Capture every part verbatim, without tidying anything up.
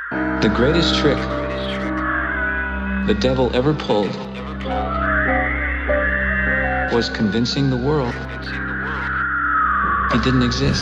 The greatest trick the devil ever pulled was convincing the world he didn't exist.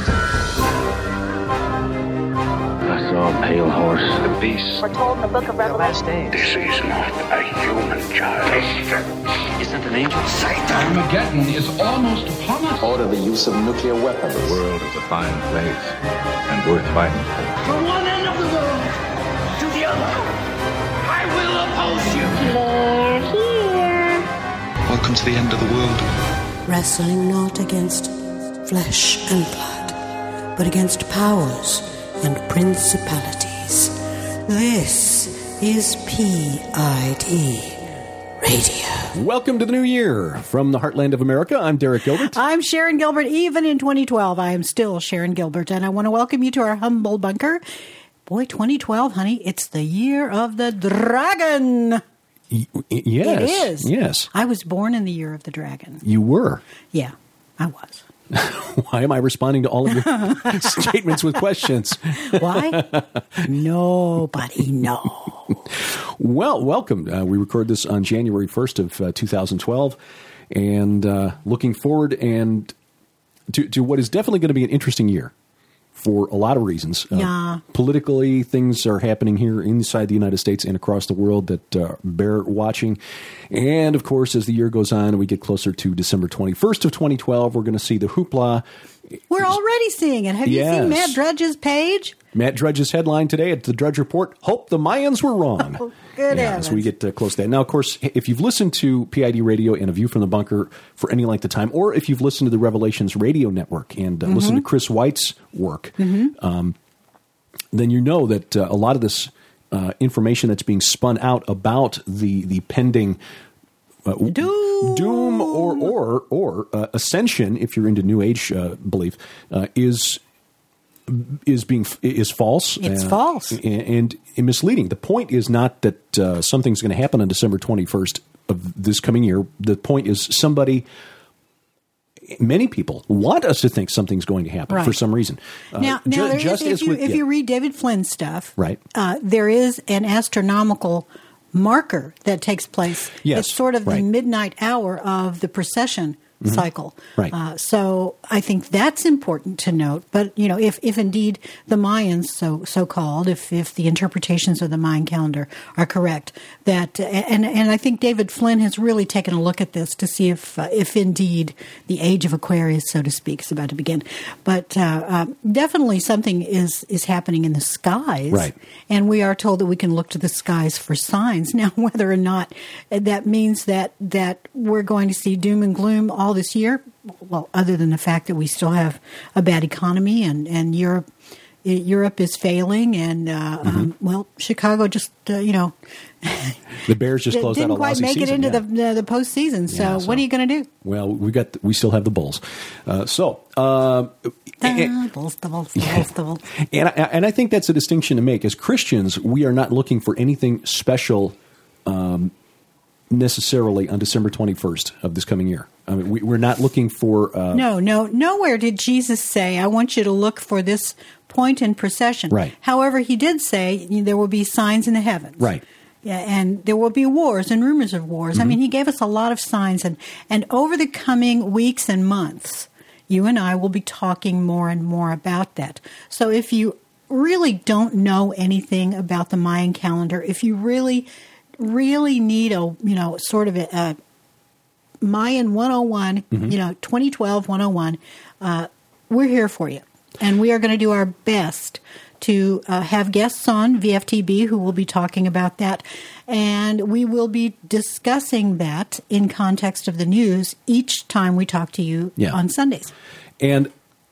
I saw a pale horse. The beast. We're told in the book of Revelation. This is not a human child. Isn't an angel? Armageddon is almost upon us. Order the use of nuclear weapons. The world is a fine place and worth fighting for. From one end of the world to the other, I will oppose you. They're here. Welcome to the end of the world. Wrestling not against flesh and blood, but against powers and principalities. This is P I D Radio. Welcome to the new year. From the heartland of America, I'm Derek Gilbert. I'm Sharon Gilbert. Even in twenty twelve, I am still Sharon Gilbert, and I want to welcome you to our humble bunker. Boy, twenty twelve, honey, it's the year of the dragon. Y- yes. It is. Yes. I was born in the year of the dragon. You were? Yeah, I was. Why am I responding to all of your statements with questions? Why? Nobody knows. Well, welcome. Uh, we record this on January first of uh, two thousand twelve, and uh, looking forward and to, to what is definitely going to be an interesting year for a lot of reasons. Uh, yeah. Politically, things are happening here inside the United States and across the world that uh, bear watching. And, of course, as the year goes on and we get closer to December twenty-first of twenty twelve, we're going to see the hoopla. We're already seeing it. Have yes. you seen Matt Drudge's page? Matt Drudge's headline today at the Drudge Report, Hope the Mayans Were Wrong. Oh, good yeah, heavens. As we get uh, close to that. Now, of course, if you've listened to P I D Radio and A View from the Bunker for any length of time, or if you've listened to the Revelations Radio Network and uh, mm-hmm. listened to Chris White's work, mm-hmm. um, then you know that uh, a lot of this uh, information that's being spun out about the, the pending Uh, doom. doom or or or uh, ascension, if you're into New Age uh, belief, uh, is is being is false. It's uh, false and, and misleading. The point is not that uh, something's going to happen on December twenty-first of this coming year. The point is somebody. Many people want us to think something's going to happen right. for some reason. Now, uh, now ju- there just is, if, as you, with, if yeah. you read David Flynn's stuff, right. uh, there is an astronomical marker that takes place. Yes, it's sort of right. the midnight hour of the precession mm-hmm. cycle. Right. Uh, so I think that's important to note. But, you know, if, if indeed the Mayans, so so called, if if the interpretations of the Mayan calendar are correct, that and and I think David Flynn has really taken a look at this to see if uh, if indeed the age of Aquarius, so to speak, is about to begin. But uh, uh, definitely something is is happening in the skies, right. And we are told that we can look to the skies for signs. Now, whether or not that means that that we're going to see doom and gloom all this year, well, other than the fact that we still have a bad economy and, and Europe Europe is failing, and uh, mm-hmm. um, well, Chicago just uh, you know the Bears just closed didn't out a quite make season, it into yeah. the uh, the postseason. So, yeah, so what are you going to do? Well, we got the, we still have the Bulls. Uh, so, uh, and, Bulls, the Bulls, the Bulls, the Bulls. And I, and I think that's a distinction to make. As Christians, we are not looking for anything special. Um, necessarily on December twenty-first of this coming year. I mean, we, we're not looking for... Uh, no, no, nowhere did Jesus say, I want you to look for this point in procession. Right. However, he did say there will be signs in the heavens. Right. Yeah, and there will be wars and rumors of wars. Mm-hmm. I mean, he gave us a lot of signs. And, and over the coming weeks and months, you and I will be talking more and more about that. So if you really don't know anything about the Mayan calendar, if you really... really need a, you know, sort of a, a Mayan one oh one, mm-hmm. you know, twenty twelve one oh one, uh, we're here for you. And we are going to do our best to uh, have guests on V F T B who will be talking about that. And we will be discussing that in context of the news each time we talk to you yeah. on Sundays. And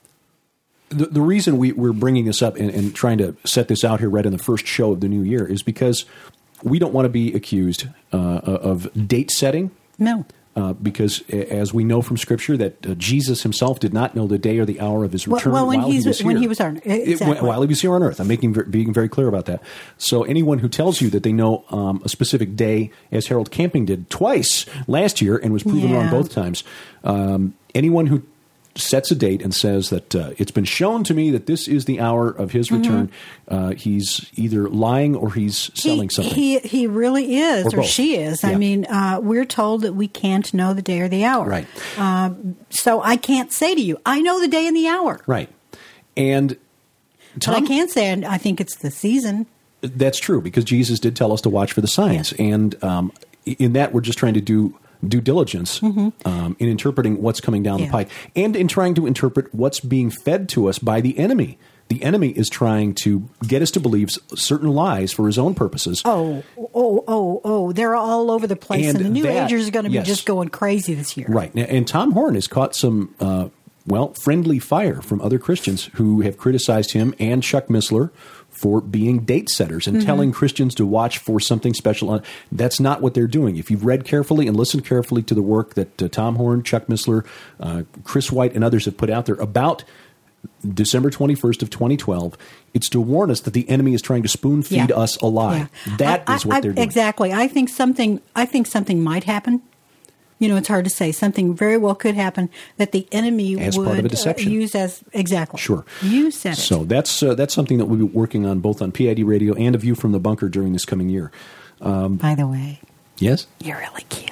the, the reason we, we're bringing this up and, and trying to set this out here right in the first show of the new year is because we don't want to be accused uh, of date setting. No. Uh, because as we know from Scripture that uh, Jesus himself did not know the day or the hour of his return well, well, when while he's, he was here. When he was on, exactly. it, while he was here on earth. I'm making being very clear about that. So anyone who tells you that they know um, a specific day, as Harold Camping did twice last year and was proven yeah. wrong both times, um, anyone who sets a date and says that uh, it's been shown to me that this is the hour of his Mm-hmm. return, uh, he's either lying or he's selling he, something. He he really is, Or or, both. she is. Yeah. I mean, uh, we're told that we can't know the day or the hour. Right. Um, so I can't say to you, I know the day and the hour. Right. And Tom, but I can say I think it's the season. That's true, because Jesus did tell us to watch for the signs. Yeah. And um, in that, we're just trying to do due diligence Mm-hmm. um, in interpreting what's coming down Yeah. the pike and in trying to interpret what's being fed to us by the enemy. The enemy is trying to get us to believe s- certain lies for his own purposes. Oh, oh, oh, oh! They're all over the place, And and, the New that- Agers are going to yes. be just going crazy this year. Right. Now, and Tom Horn has caught some, uh, well, friendly fire from other Christians who have criticized him and Chuck Missler for being date setters and Mm-hmm. telling Christians to watch for something special. On, that's not what they're doing. If you've read carefully and listened carefully to the work that uh, Tom Horn, Chuck Missler, uh, Chris White, and others have put out there about December twenty-first of twenty twelve, it's to warn us that the enemy is trying to spoon feed Yeah. us a lie. Yeah. That I- is what I- they're doing. Exactly. I think something. I think something might happen. You know, it's hard to say. Something very well could happen that the enemy As would part of a uh, deception. use as exactly. Sure. You said it. So that's uh, that's something that we'll be working on both on P I D Radio and A View from the Bunker during this coming year. Um, By the way, yes? you're really cute.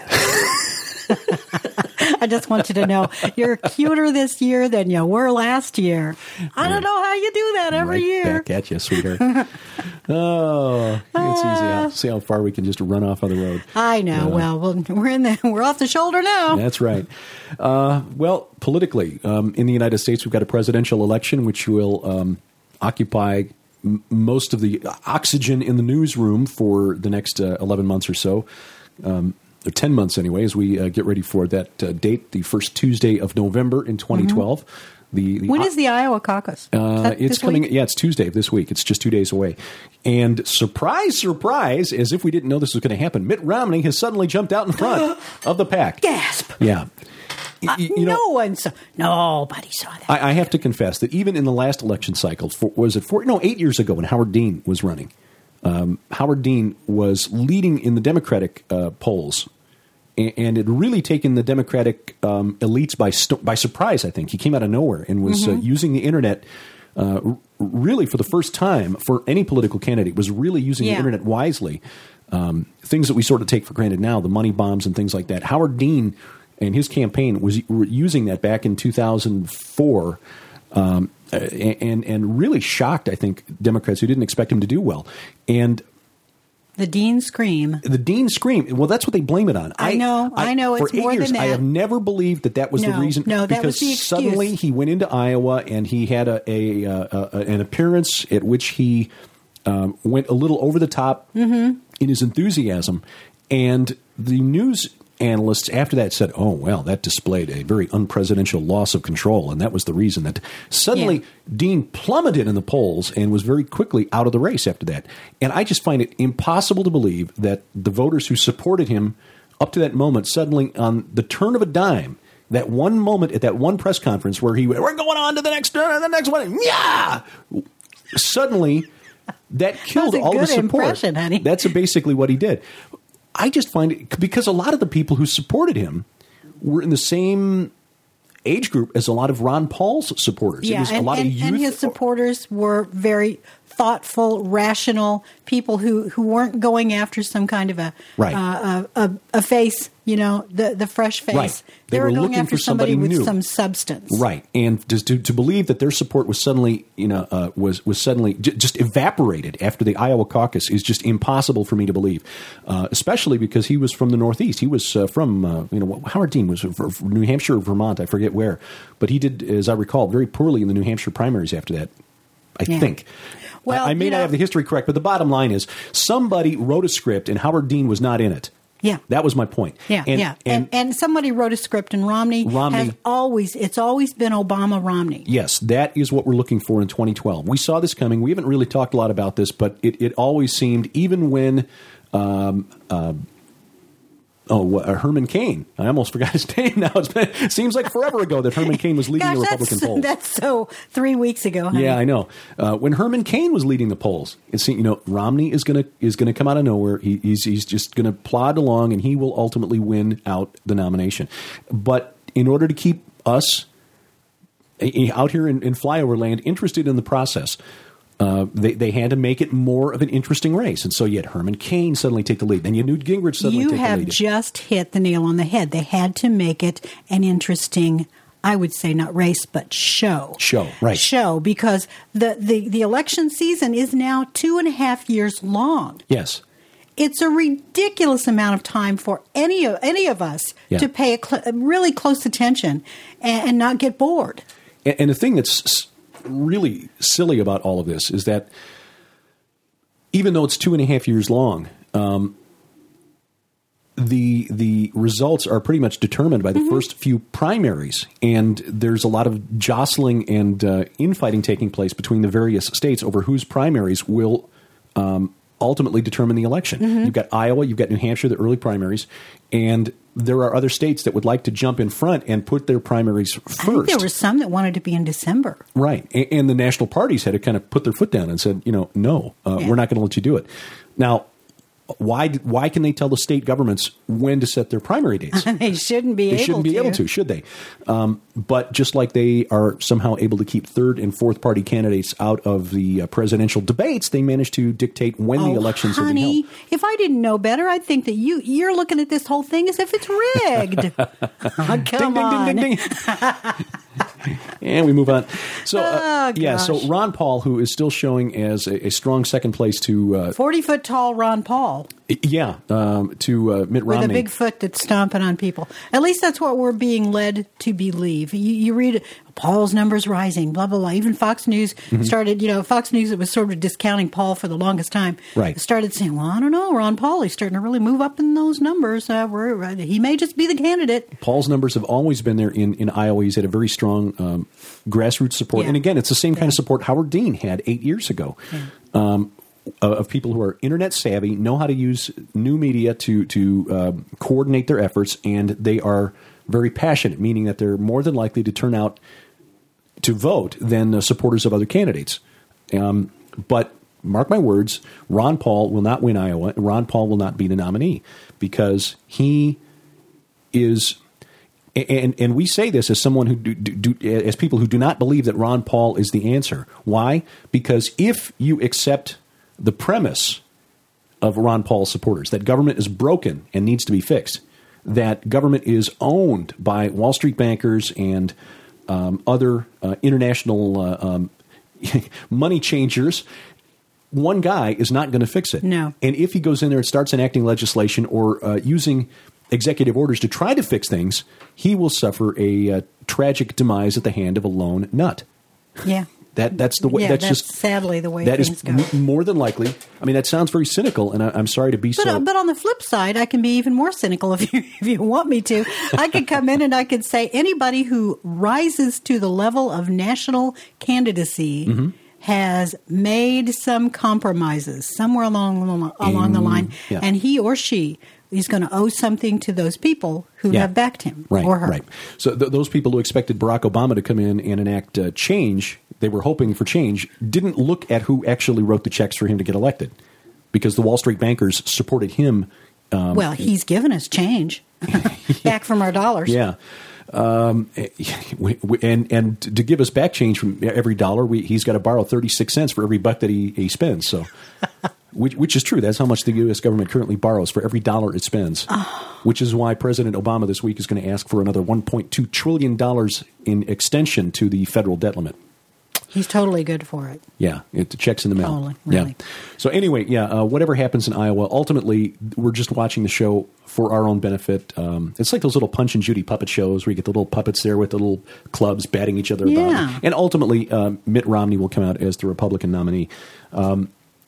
I just want you to know you're cuter this year than you were last year. I don't know how you do that every right year. Back at you, sweetheart. Oh, it's easy. I'll see how far we can just run off on the road. I know. Uh, well, well, we're in the we're off the shoulder now. That's right. Uh, well, politically, um, in the United States, we've got a presidential election which will um, occupy m- most of the oxygen in the newsroom for the next uh, eleven months or so. Um, or ten months anyway, as we uh, get ready for that uh, date, the first Tuesday of November in twenty twelve. Mm-hmm. The, the When is the Iowa caucus? Uh, That it's this coming. week? Yeah, it's Tuesday of this week. It's just two days away. And surprise, surprise, as if we didn't know this was going to happen, Mitt Romney has suddenly jumped out in front of the pack. Gasp! Yeah. Uh, Y- you know, no one saw. Nobody saw that. I, I have to confess that even in the last election cycle, for, was it four? No, eight years ago when Howard Dean was running, um, Howard Dean was leading in the Democratic uh, polls. And it really taken the Democratic um, elites by st- by surprise, I think. He came out of nowhere and was Mm-hmm. uh, using the Internet uh, r- really for the first time for any political candidate, was really using Yeah. the Internet wisely. Um, things that we sort of take for granted now, the money bombs and things like that. Howard Dean and his campaign was were using that back in two thousand four um, and, and really shocked, I think, Democrats who didn't expect him to do well. And The Dean scream. the Dean scream. Well, that's what they blame it on. I know, I know, For it's eight more years, than that. I have never believed that that was the No, reason. no, that because was the excuse. suddenly he went into Iowa and he had a, a, uh a an appearance at which he um, went a little over the top Mm-hmm. in his enthusiasm, and the news analysts after that said, "Oh well, that displayed a very unpresidential loss of control," and that was the reason that suddenly Yeah. Dean plummeted in the polls and was very quickly out of the race after that. And I just find it impossible to believe that the voters who supported him up to that moment, suddenly on the turn of a dime, that one moment at that one press conference where he went, "We're going on to the next, uh, the next one," yeah, suddenly that killed That was a all the good support. impression, honey. That's basically what he did. I just find it because a lot of the people who supported him were in the same age group as a lot of Ron Paul's supporters. Yeah, it was and, a lot and, of youth. and his supporters were very thoughtful, rational people who, who weren't going after some kind of a Right. uh, a, a, a face, you know, the the fresh face. Right. They They, were were going looking after for somebody somebody, with new. some substance. Right, and just to, to believe that their support was suddenly, you know, uh, was was suddenly j- just evaporated after the Iowa caucus is just impossible for me to believe, uh, especially because he was from the Northeast. He was uh, from, uh, you know, Howard Dean was from New Hampshire or Vermont, I forget where, but he did, as I recall, very poorly in the New Hampshire primaries after that. I Yeah. think. Well, I, I may you not know- have the history correct, but the bottom line is somebody wrote a script and Howard Dean was not in it. Yeah. That was my point. Yeah, and, yeah, and, and somebody wrote a script, and Romney, Romney- has always it's always been Obama Romney. Yes, that is what we're looking for in twenty twelve. We saw this coming. We haven't really talked a lot about this, but it, it always seemed, even when um, uh, oh uh, Herman Cain, I almost forgot his name now. It's been, it seems like forever ago that Herman Cain was leading Gosh, the Republican that's, polls. that's so three weeks ago. Honey. Yeah, I know. Uh, when Herman Cain was leading the polls, it seemed, you know, Romney is going to is going to come out of nowhere. He, he's he's just going to plod along, and he will ultimately win out the nomination. But in order to keep us out here in, in flyover land interested in the process. Uh, they, they had to make it more of an interesting race. And so you had Herman Cain suddenly take the lead. Then you had Newt Gingrich suddenly you take the lead. You have just hit the nail on the head. They had to make it an interesting, I would say not race, but show. Show, right. Show, because the, the, the election season is now two and a half years long. Yes. It's a ridiculous amount of time for any of, any of us yeah. to pay a cl- really close attention and, and not get bored. And, and the thing that's really silly about all of this is that even though it's two and a half years long, um, the the results are pretty much determined by the mm-hmm. first few primaries, and there's a lot of jostling and uh, infighting taking place between the various states over whose primaries will um, ultimately determine the election. Mm-hmm. You've got Iowa, you've got New Hampshire, the early primaries, and there are other states that would like to jump in front and put their primaries first. I think there were some that wanted to be in December. Right. And, and the national parties had to kind of put their foot down and said, you know, no, uh, yeah. we're not going to let you do it. Now, why why can they tell the state governments when to set their primary dates? They shouldn't be they able to. They shouldn't be able to, should they? Um, but just like they are somehow able to keep third and fourth party candidates out of the uh, presidential debates, they manage to dictate when oh, the elections honey, are being held. If I didn't know better, I'd think that you, you're looking at this whole thing as if it's rigged. oh, come ding, on. Ding, ding, ding, ding. And we move on. So, uh, oh, yeah, so Ron Paul, who is still showing as a, a strong second place to uh, forty-foot tall Ron Paul. Yeah, um, to uh, Mitt Romney. With a big foot that's stomping on people. At least that's what we're being led to believe. You, you read Paul's numbers rising, blah, blah, blah. Even Fox News mm-hmm. started, you know, Fox News that was sort of discounting Paul for the longest time. Right. Started saying, well, I don't know, Ron Paul, he's starting to really move up in those numbers. Uh, we're, he may just be the candidate. Paul's numbers have always been there in, in Iowa. He's had a very strong um, grassroots support. Yeah. And again, it's the same yeah. kind of support Howard Dean had eight years ago. Yeah. Um, of people who are internet savvy, know how to use new media to to uh, coordinate their efforts, and they are very passionate, meaning that they're more than likely to turn out to vote than uh, supporters of other candidates. Um, but mark my words, Ron Paul will not win Iowa, and Ron Paul will not be the nominee because he is. And and we say this as someone who do, do, do, as people who do not believe that Ron Paul is the answer. Why? Because if you accept the premise of Ron Paul's supporters, that government is broken and needs to be fixed, that government is owned by Wall Street bankers and um, other uh, international uh, um, money changers, one guy is not going to fix it. No. And if he goes in there and starts enacting legislation or uh, using executive orders to try to fix things, he will suffer a uh, tragic demise at the hand of a lone nut. Yeah. That that's the way. Yeah, that's, that's just sadly the way that things is go. M- more than likely. I mean, that sounds very cynical, and I, I'm sorry to be but, so. Uh, but on the flip side, I can be even more cynical if you if you want me to. I could come in and I could say anybody who rises to the level of national candidacy mm-hmm. has made some compromises somewhere along along mm, the line, yeah. and he or she is going to owe something to those people who yeah. have backed him right, or her. Right. So th- those people who expected Barack Obama to come in and enact uh, change, they were hoping for change, didn't look at who actually wrote the checks for him to get elected, because the Wall Street bankers supported him. Um, well, he's given us change back from our dollars. Yeah. Um, we, we, and and to give us back change from every dollar, we, he's got to borrow thirty-six cents for every buck that he, he spends. So, which, which is true. That's how much the U S government currently borrows for every dollar it spends. Oh. Which is why President Obama this week is going to ask for another one point two trillion dollars in extension to the federal debt limit. He's totally good for it. Yeah, it the checks in the mail. Totally, really. Yeah. So anyway, yeah, uh, whatever happens in Iowa, ultimately, we're just watching the show for our own benefit. Um, it's like those little Punch and Judy puppet shows where you get the little puppets there with the little clubs batting each other yeah. about. And ultimately, uh, Mitt Romney will come out as the Republican nominee. Um,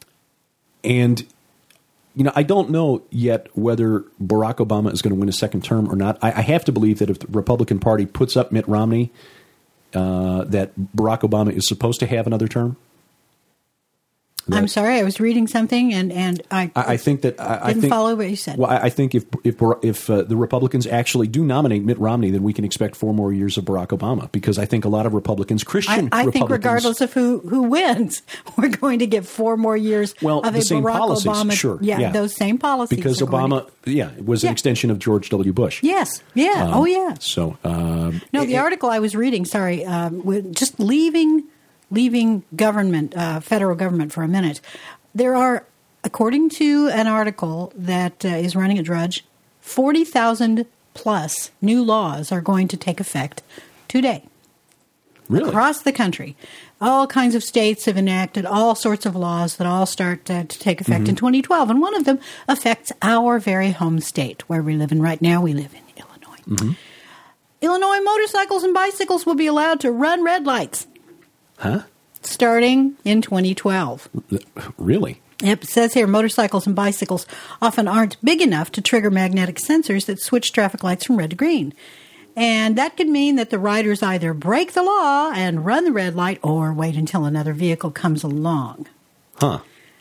and, you know, I don't know yet whether Barack Obama is going to win a second term or not. I, I have to believe that if the Republican Party puts up Mitt Romney, Uh, that Barack Obama is supposed to have another term. That, I'm sorry, I was reading something, and, and I, I, I think that I, didn't I think, follow what you said. Well, I, I think if if if uh, the Republicans actually do nominate Mitt Romney, then we can expect four more years of Barack Obama, because I think a lot of Republicans, Christian I, I Republicans, think regardless of who, who wins, we're going to get four more years well, of the a same Barack policies, Obama. sure, yeah, yeah, those same policies. because Obama, to, yeah, was an yeah. extension of George W. Bush. Yes, yeah, um, oh yeah. So um, no, the it, article I was reading, sorry, um, just leaving leaving government, uh, federal government for a minute. There are, according to an article that uh, is running at Drudge, forty thousand plus new laws are going to take effect today. Really? Across the country. All kinds of states have enacted all sorts of laws that all start uh, to take effect mm-hmm. in twenty twelve. And one of them affects our very home state, where we live in right now. We live in Illinois. Mm-hmm. Illinois motorcycles and bicycles will be allowed to run red lights. Huh? Starting in twenty twelve. Really? Yep, it says here motorcycles and bicycles often aren't big enough to trigger magnetic sensors that switch traffic lights from red to green. And that could mean that the riders either break the law and run the red light or wait until another vehicle comes along. Huh.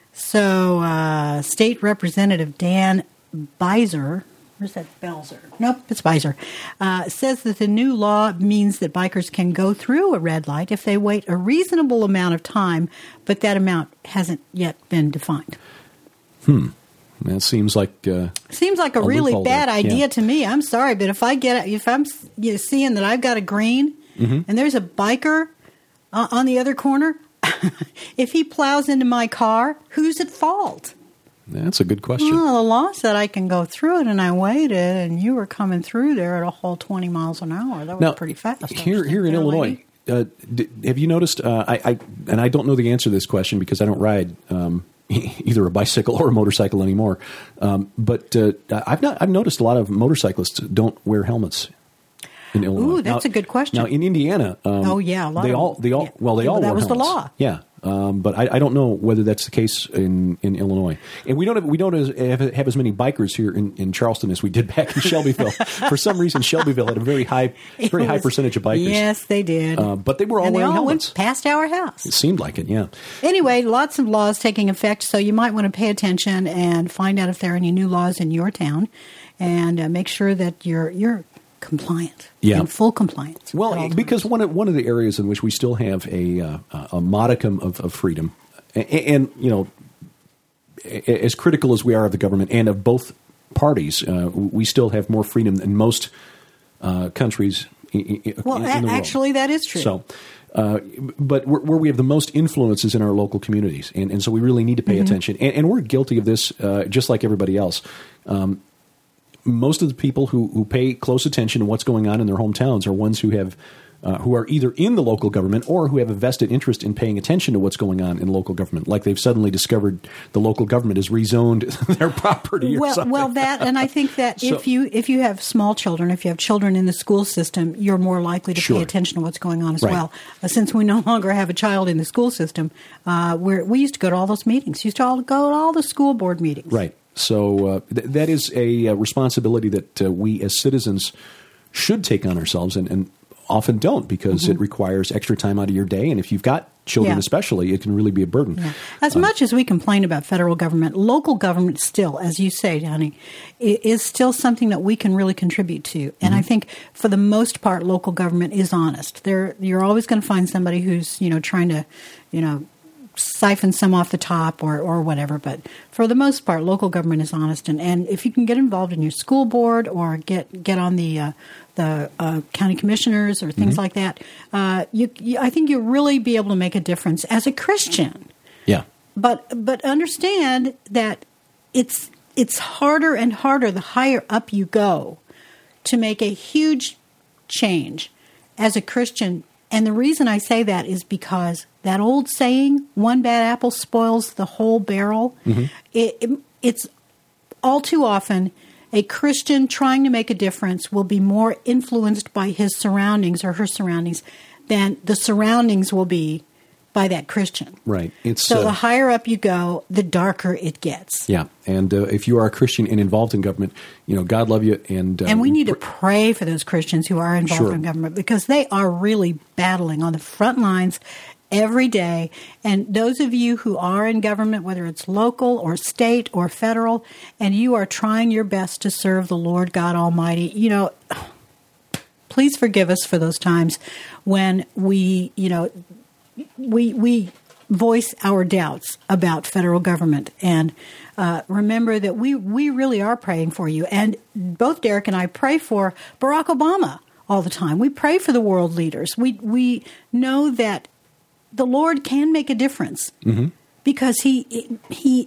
So uh, State Representative Dan Beiser, where's that Belzer? Nope, it's Beiser, uh, says that the new law means that bikers can go through a red light if they wait a reasonable amount of time, but that amount hasn't yet been defined. Hmm. That seems like uh, seems like a, a really bad there. idea yeah. to me. I'm sorry, but if I get if I'm you know, seeing that I've got a green mm-hmm. and there's a biker uh, on the other corner, if he plows into my car, who's at fault? That's a good question. Well, the law said I can go through it, and I waited, and you were coming through there at a whole twenty miles an hour. That was now, pretty fast. Here, here in Illinois, uh, d- have you noticed? Uh, I, I and I don't know the answer to this question because I don't ride um, either a bicycle or a motorcycle anymore. Um, but uh, I've not. I've noticed a lot of motorcyclists don't wear helmets in Illinois. Ooh, that's now, a good question. Now in Indiana, um, oh yeah, a lot they of, all they all yeah. well they yeah, all that wore was helmets. the law. Yeah. Um, but I, I don't know whether that's the case in, in Illinois, and we don't have, we don't have, have as many bikers here in, in Charleston as we did back in Shelbyville. For some reason, Shelbyville had a very high very was, high percentage of bikers. Yes, they did, uh, but they were all and wearing they all helmets. Went past our house. It seemed like it, yeah. Anyway, lots of laws taking effect, so you might want to pay attention and find out if there are any new laws in your town, and uh, make sure that you're you're. compliant, yeah, in full compliance. Well, because one of one of the areas in which we still have a uh, a modicum of, of freedom, and, and you know, as critical as we are of the government and of both parties, uh, we still have more freedom than most uh, countries. In, well, in, a- in the actually, world. that is true. So, uh, but where, where we have the most influences in our local communities, and, and so we really need to pay mm-hmm. attention. And, and we're guilty of this, uh, just like everybody else. Um, Most of the people who, who pay close attention to what's going on in their hometowns are ones who have uh, who are either in the local government or who have a vested interest in paying attention to what's going on in local government. Like they've suddenly discovered the local government has rezoned their property or well, something. Well, that, and I think that so, if you if you have small children, if you have children in the school system, you're more likely to sure. pay attention to what's going on as right. well. Uh, since we no longer have a child in the school system, uh, where we used to go to all those meetings, used to all go to all the school board meetings. Right. So uh, th- that is a uh, responsibility that uh, we as citizens should take on ourselves, and, and often don't, because mm-hmm. it requires extra time out of your day. And if you've got children, yeah. especially, it can really be a burden. Yeah. As uh, much as we complain about federal government, local government still, as you say, Donnie, is still something that we can really contribute to. And mm-hmm. I think for the most part, local government is honest. They're, you're always going to find somebody who's, you know, trying to, you know, siphon some off the top or, or whatever. But for the most part, local government is honest. And, and if you can get involved in your school board or get get on the uh, the uh, county commissioners or things mm-hmm. like that, uh, you, you, I think you'll really be able to make a difference as a Christian. Yeah. But but understand that it's it's harder and harder the higher up you go to make a huge change as a Christian. And the reason I say that is because that old saying, one bad apple spoils the whole barrel, mm-hmm. it, it, it's all too often a Christian trying to make a difference will be more influenced by his surroundings or her surroundings than the surroundings will be by that Christian. Right. It's, so uh, the higher up you go, the darker it gets. Yeah. And uh, if you are a Christian and involved in government, you know, God love you. And, um, and we need to pray for those Christians who are involved sure. in government, because they are really battling on the front lines every day. And those of you who are in government, whether it's local or state or federal, and you are trying your best to serve the Lord God Almighty, you know, please forgive us for those times when we, you know, we we voice our doubts about federal government. And uh, remember that we, we really are praying for you. And both Derek and I pray for Barack Obama all the time. We pray for the world leaders. We we know that the Lord can make a difference mm-hmm. because he he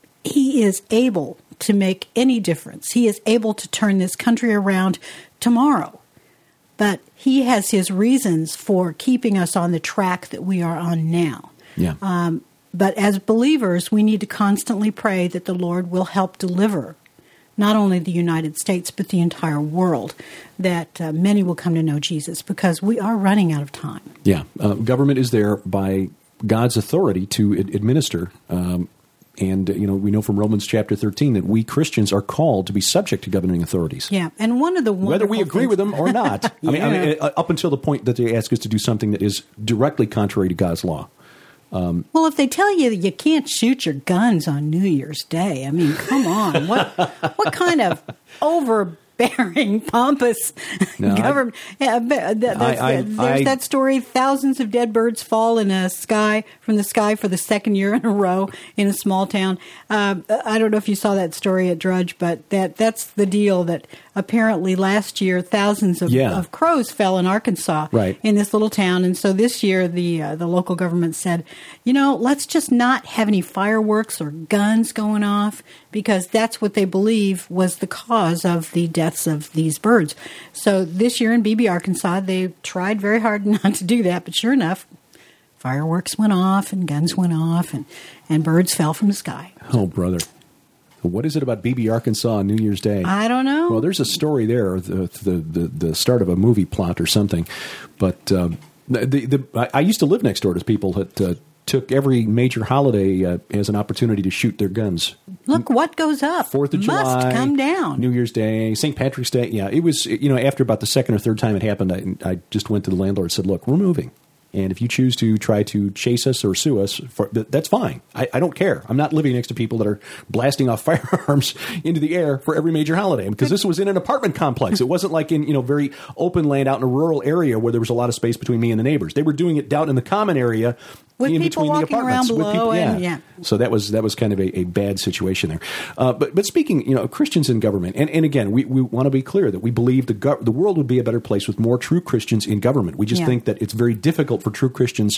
he is able to make any difference. He is able to turn this country around tomorrow. But he has his reasons for keeping us on the track that we are on now. Yeah. Um, but as believers, we need to constantly pray that the Lord will help deliver not only the United States, but the entire world, that uh, many will come to know Jesus, because we are running out of time. Yeah. Uh, government is there by God's authority to ad- administer. Um, and, uh, you know, we know from Romans chapter thirteen that we Christians are called to be subject to governing authorities. Yeah. And one of the whether we agree things- with them or not. yeah. I mean, I mean, up until the point that they ask us to do something that is directly contrary to God's law. Um, well, if they tell you that you can't shoot your guns on New Year's Day, I mean, come on. What what kind of overbearing, pompous no, government? I, yeah, that, I, I, there's I, that story, thousands of dead birds fall in a sky, from the sky for the second year in a row in a small town. Uh, I don't know if you saw that story at Drudge, but that that's the deal, that apparently last year thousands of, yeah. of crows fell in Arkansas right. in this little town. And so this year the uh, the local government said, you know, let's just not have any fireworks or guns going off, because that's what they believe was the cause of the deaths of these birds. So this year in Beebe, Arkansas, they tried very hard not to do that, but sure enough, fireworks went off and guns went off and, and birds fell from the sky. Oh, brother. What is it about Beebe, Arkansas on New Year's Day? I don't know. Well, there's a story there, the the, the, the start of a movie plot or something. But um, the, the I used to live next door to people that uh, took every major holiday uh, as an opportunity to shoot their guns. Look what goes up. Fourth of July, must come down. New Year's Day, Saint Patrick's Day. Yeah, it was, you know, after about the second or third time it happened, I, I just went to the landlord and said, look, we're moving. And if you choose to try to chase us or sue us, for, that's fine. I, I don't care. I'm not living next to people that are blasting off firearms into the air for every major holiday, because this was in an apartment complex. It wasn't like in, you know, very open land out in a rural area where there was a lot of space between me and the neighbors. They were doing it down in the common area with in people between the walking apartments. around below. With people, yeah. And, yeah. So that was that was kind of a, a bad situation there. Uh, but but speaking, you know, Christians in government, and, and again, we, we want to be clear that we believe the go- the world would be a better place with more true Christians in government. We just yeah. think that it's very difficult for true Christians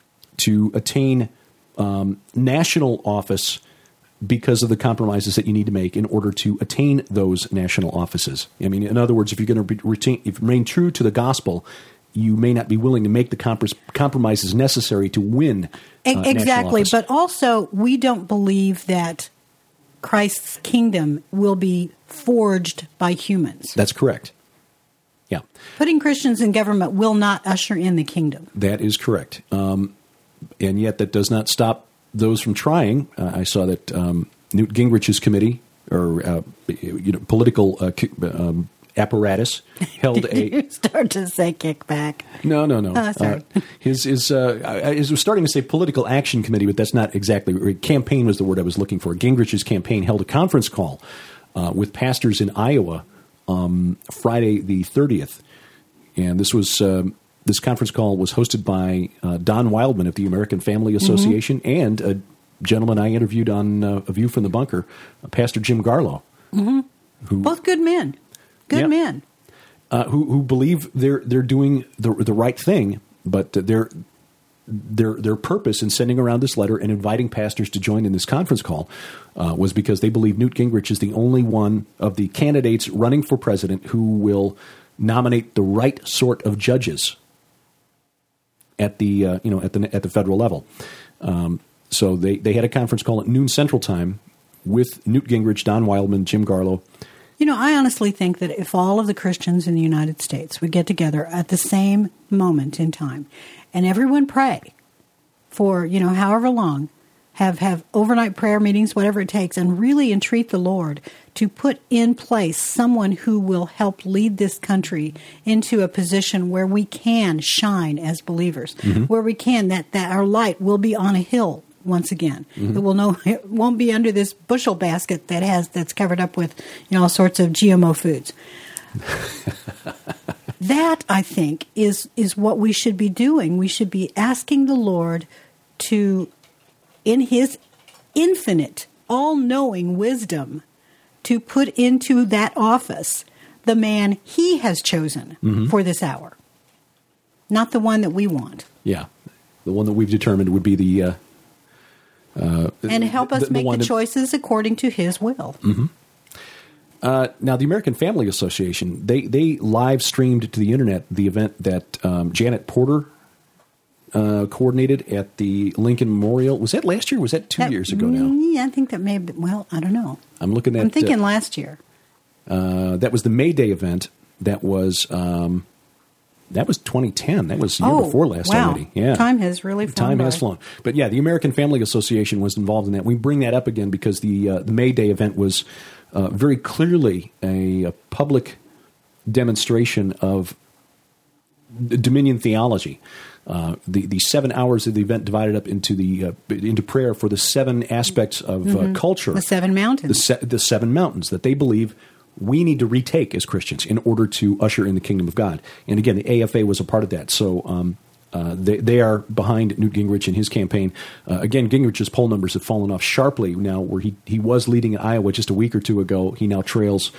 to attain um, national office because of the compromises that you need to make in order to attain those national offices. I mean, in other words, if you're going to retain, if you remain true to the gospel, you may not be willing to make the comprom- compromises necessary to win uh, exactly. office. But also, we don't believe that Christ's kingdom will be forged by humans. That's correct. Yeah. Putting Christians in government will not usher in the kingdom. That is correct. Um, and yet that does not stop those from trying. Uh, I saw that um, Newt Gingrich's committee, or uh, you know, political uh, um, apparatus, held a. You start to say kickback. No, no, no. Oh, sorry. Uh, his his uh, I was starting to say political action committee, but that's not exactly. Campaign was the word I was looking for. Gingrich's campaign held a conference call uh, with pastors in Iowa um, Friday the thirtieth, and this was. Um, This conference call was hosted by uh, Don Wildman of the American Family Association mm-hmm. and a gentleman I interviewed on uh, A View from the Bunker, uh, Pastor Jim Garlow. Mm-hmm. Who, Both good men. Good yeah, men. Uh, who, who believe they're they're doing the the right thing, but their their their purpose in sending around this letter and inviting pastors to join in this conference call uh, was because they believe Newt Gingrich is the only one of the candidates running for president who will nominate the right sort of judges at the uh, you know at the at the federal level. Um, so they, they had a conference call at noon Central Time with Newt Gingrich, Don Wildman, Jim Garlow. You know, I honestly think that if all of the Christians in the United States would get together at the same moment in time and everyone pray for, you know, however long, have, have overnight prayer meetings, whatever it takes, and really entreat the Lord to put in place someone who will help lead this country into a position where we can shine as believers, mm-hmm. where we can, that, that our light will be on a hill once again. Mm-hmm. It will no, it won't be under this bushel basket that has that's covered up with, you know, all sorts of G M O foods. That, I think, is is what we should be doing. We should be asking the Lord to, in His infinite, all-knowing wisdom, to put into that office the man He has chosen mm-hmm. for this hour, not the one that we want. Yeah, the one that we've determined would be the... Uh, uh, and help us the, the make the, that, choices according to His will. Mm-hmm. Uh, now, the American Family Association, they, they live streamed to the internet the event that um, Janet Porter uh, coordinated at the Lincoln Memorial. Was that last year or was that two that, years ago now? Yeah, I think that may have been, well, I don't know. I'm looking at... I'm thinking uh, last year. Uh, that was the May Day event. That was... Um, That was twenty ten. That was the year oh, before last wow. already. Yeah. Time has really flown Time by. has flown. But yeah, the American Family Association was involved in that. We bring that up again because the uh, the May Day event was uh, very clearly a, a public demonstration of Dominion theology. Uh, the the seven hours of the event divided up into the uh, into prayer for the seven aspects of mm-hmm. uh, culture. The seven mountains. The, se- the seven mountains that they believe we need to retake as Christians in order to usher in the kingdom of God. And again, the A F A was a part of that. So um, uh, they, they are behind Newt Gingrich in his campaign. Uh, again, Gingrich's poll numbers have fallen off sharply now, where he, he was leading in Iowa just a week or two ago. He now trails.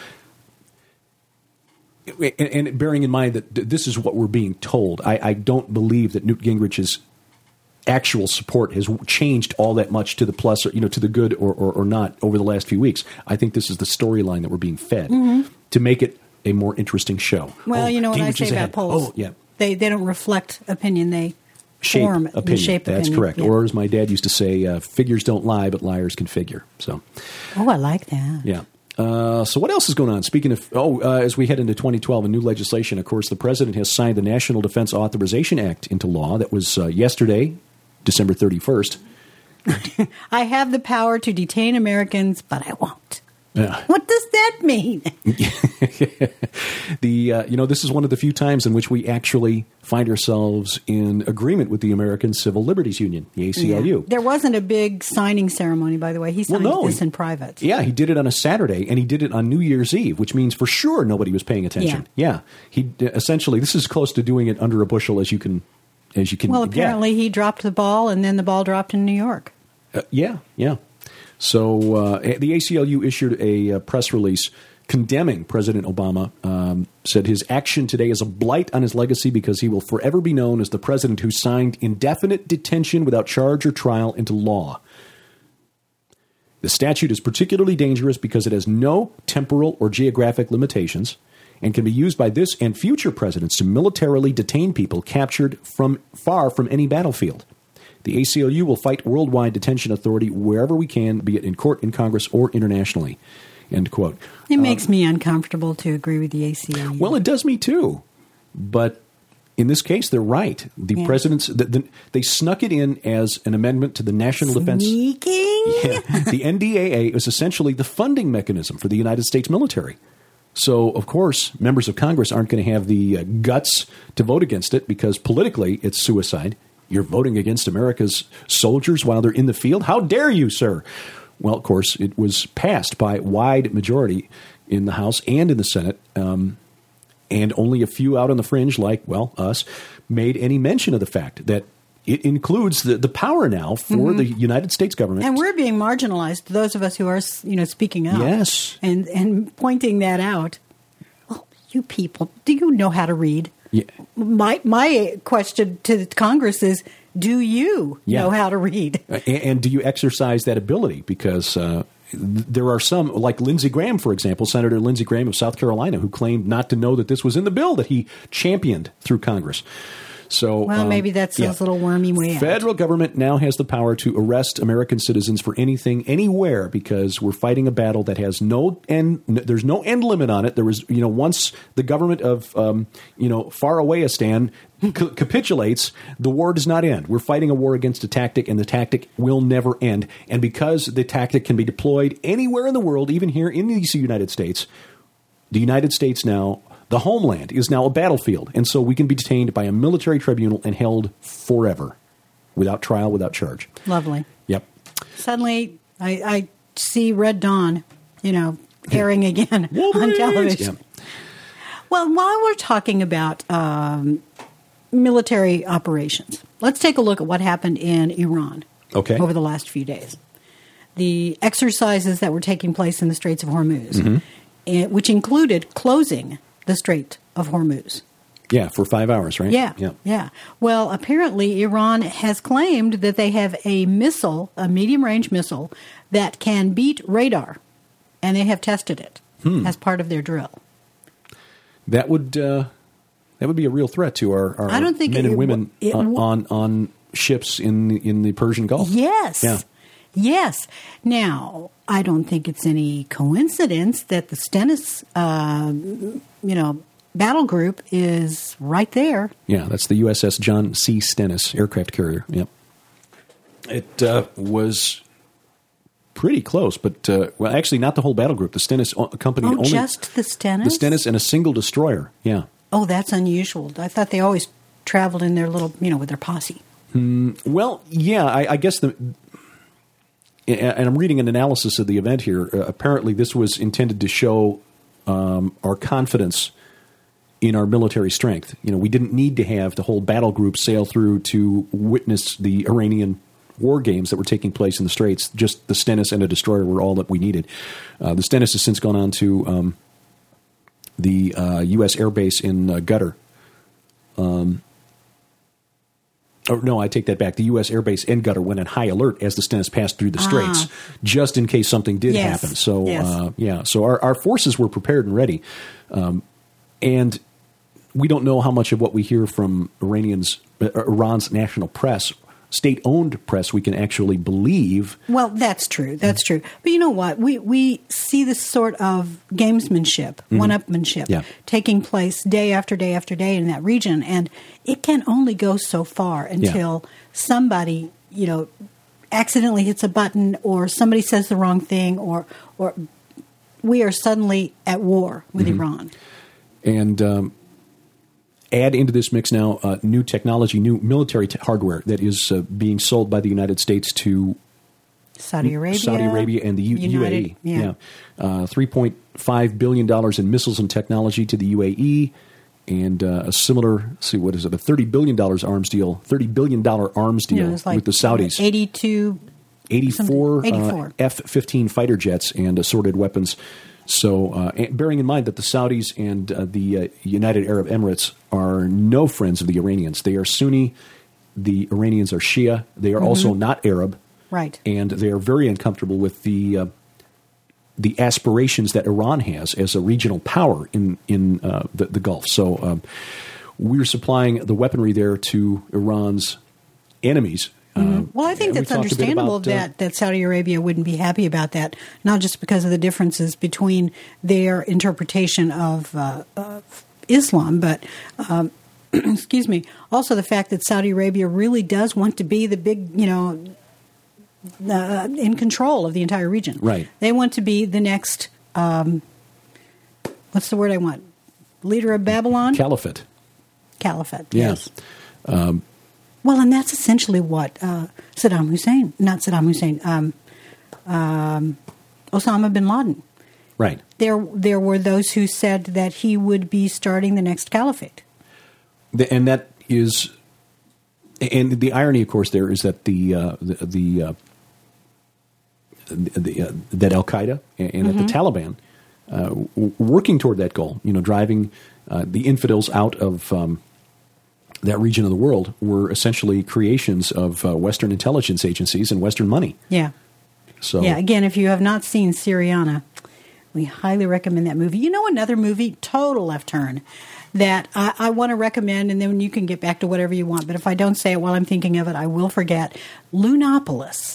And, and bearing in mind that this is what we're being told, I, I don't believe that Newt Gingrich's actual support has changed all that much to the plus, or, you know, to the good or, or, or not over the last few weeks. I think this is the storyline that we're being fed mm-hmm. to make it a more interesting show. Well, oh, you know what Gingrich I say about polls. Oh, yeah. They they don't reflect opinion. They shape form opinion. Shape That's opinion. correct. Yeah. Or as my dad used to say, uh, figures don't lie, but liars can figure. So, oh, I like that. Yeah. Uh, so what else is going on? Speaking of, oh, uh, as we head into twenty twelve and new legislation, of course, the president has signed the National Defense Authorization Act into law. That was uh, yesterday, December thirty-first. I have the power to detain Americans, but I won't. Yeah. What does that mean? the uh, you know, this is one of the few times in which we actually find ourselves in agreement with the American Civil Liberties Union, the A C L U. Yeah. There wasn't a big signing ceremony, by the way. He signed well, no, this in private. Yeah, he did it on a Saturday, and he did it on New Year's Eve, which means for sure nobody was paying attention. Yeah, yeah. He essentially, this is close to doing it under a bushel as you can, as you can. Well, apparently get. he dropped the ball, and then the ball dropped in New York. Uh, yeah, yeah. So uh, the A C L U issued a uh, press release condemning President Obama, um, said his action today is a blight on his legacy because he will forever be known as the president who signed indefinite detention without charge or trial into law. The statute is particularly dangerous because it has no temporal or geographic limitations and can be used by this and future presidents to militarily detain people captured from far from any battlefield. The A C L U will fight worldwide detention authority wherever we can, be it in court, in Congress, or internationally. End quote. It um, makes me uncomfortable to agree with the A C L U. Well, it does me too. But in this case, they're right. The yeah. presidents, the, the, they snuck it in as an amendment to the National Sneaking? Defense. Yeah, the N D A A is essentially the funding mechanism for the United States military. So, of course, members of Congress aren't going to have the uh, guts to vote against it because politically it's suicide. You're voting against America's soldiers while they're in the field? How dare you, sir? Well, of course, it was passed by wide majority in the House and in the Senate, um, and only a few out on the fringe, like, well, us, made any mention of the fact that it includes the, the power now for mm-hmm. the United States government. And we're being marginalized, those of us who are, you know, speaking out. Yes. And, and pointing that out. Well, you people, do you know how to read? Yeah. My my question to Congress is, do you yeah. know how to read? And, and do you exercise that ability? Because uh, there are some, like Lindsey Graham, for example, Senator Lindsey Graham of South Carolina, who claimed not to know that this was in the bill that he championed through Congress. So, well, um, maybe that's yeah. his little wormy way out. Federal government now has the power to arrest American citizens for anything, anywhere, because we're fighting a battle that has no end. There's no end limit on it. There was, you know, once the government of, um, you know, Farawaystan c- capitulates, the war does not end. We're fighting a war against a tactic, and the tactic will never end. And because the tactic can be deployed anywhere in the world, even here in the United States, the United States now, the homeland, is now a battlefield. And so we can be detained by a military tribunal and held forever, without trial, without charge. Lovely. Yep. Suddenly, I, I see Red Dawn, you know, airing again on television. Yeah. Well, while we're talking about um, military operations, let's take a look at what happened in Iran okay. over the last few days. The exercises that were taking place in the Straits of Hormuz, mm-hmm. eh, which included closing the Strait of Hormuz. Yeah, for five hours, right? Yeah, yeah, yeah. Well, apparently Iran has claimed that they have a missile, a medium-range missile, that can beat radar, and they have tested it hmm. as part of their drill. That would uh, that would be a real threat to our, our I don't think men it, and women it, on, on on ships in the, in the Persian Gulf. Yes. Yeah. Yes. Now, I don't think it's any coincidence that the Stennis, uh, you know, battle group is right there. Yeah, that's the U S S John C. Stennis aircraft carrier. Yep. It uh, was pretty close, but, uh, well, actually not the whole battle group. The Stennis company oh, only... just the Stennis? The Stennis and a single destroyer, yeah. Oh, that's unusual. I thought they always traveled in their little, you know, with their posse. Hmm, well, yeah, I, I guess the... And I'm reading an analysis of the event here. Uh, apparently, this was intended to show um, our confidence in our military strength. You know, we didn't need to have the whole battle group sail through to witness the Iranian war games that were taking place in the Straits. Just the Stennis and a destroyer were all that we needed. Uh, the Stennis has since gone on to um, the uh, U S Air Base in uh, Qatar. Um Or no, I take that back. The U S Air Base in Qatar went on high alert as the Stennis passed through the Straits, ah. just in case something did yes. happen. So, yes. uh, yeah, so our, our forces were prepared and ready. Um, and we don't know how much of what we hear from Iranians, uh, Iran's national press, state-owned press, we can actually believe. Well, that's true. That's true. But you know what? We we see this sort of gamesmanship, mm-hmm. one-upmanship, yeah. taking place day after day after day in that region, and it can only go so far until yeah. somebody, you know, accidentally hits a button, or somebody says the wrong thing, or or we are suddenly at war with mm-hmm. Iran. And um, add into this mix now uh, new technology, new military t- hardware that is uh, being sold by the United States to Saudi Arabia, Saudi Arabia, and the U- United, U A E. Yeah, yeah. Uh, three point five billion dollars in missiles and technology to the U A E, and uh, a similar, let's see, what is it, a thirty billion dollars arms deal, thirty billion dollars arms deal yeah, like with the Saudis. eighty-two eighty-four, eighty-four. Uh, F fifteen fighter jets and assorted weapons. So, uh, bearing in mind that the Saudis and uh, the uh, United Arab Emirates are no friends of the Iranians. They are Sunni. The Iranians are Shia. They are mm-hmm. also not Arab. Right. And they are very uncomfortable with the uh, the aspirations that Iran has as a regional power in, in uh, the, the Gulf. So um, we're supplying the weaponry there to Iran's enemies. Mm-hmm. Well, I think that's understandable about, uh, that, that Saudi Arabia wouldn't be happy about that, not just because of the differences between their interpretation of, uh, of Islam, but, um, excuse me, also the fact that Saudi Arabia really does want to be the big, you know, uh, in control of the entire region. Right. They want to be the next, um, what's the word I want? Leader of Babylon? Caliphate. Caliphate, yeah. yes. Um Well, and that's essentially what uh, Saddam Hussein, not Saddam Hussein, um, um, Osama bin Laden. Right. There, there were those who said that he would be starting the next caliphate. The, and that is, and the irony, of course, there is that the uh, the, the, uh, the uh, that Al Qaeda and, and mm-hmm. that the Taliban uh, w- working toward that goal, you know, driving uh, the infidels out of. Um, that region of the world were essentially creations of uh, Western intelligence agencies and Western money. Yeah. So yeah, again, if you have not seen Syriana, we highly recommend that movie. You know another movie, total left turn, that I, I want to recommend, and then you can get back to whatever you want. But if I don't say it while I'm thinking of it, I will forget. Lunopolis.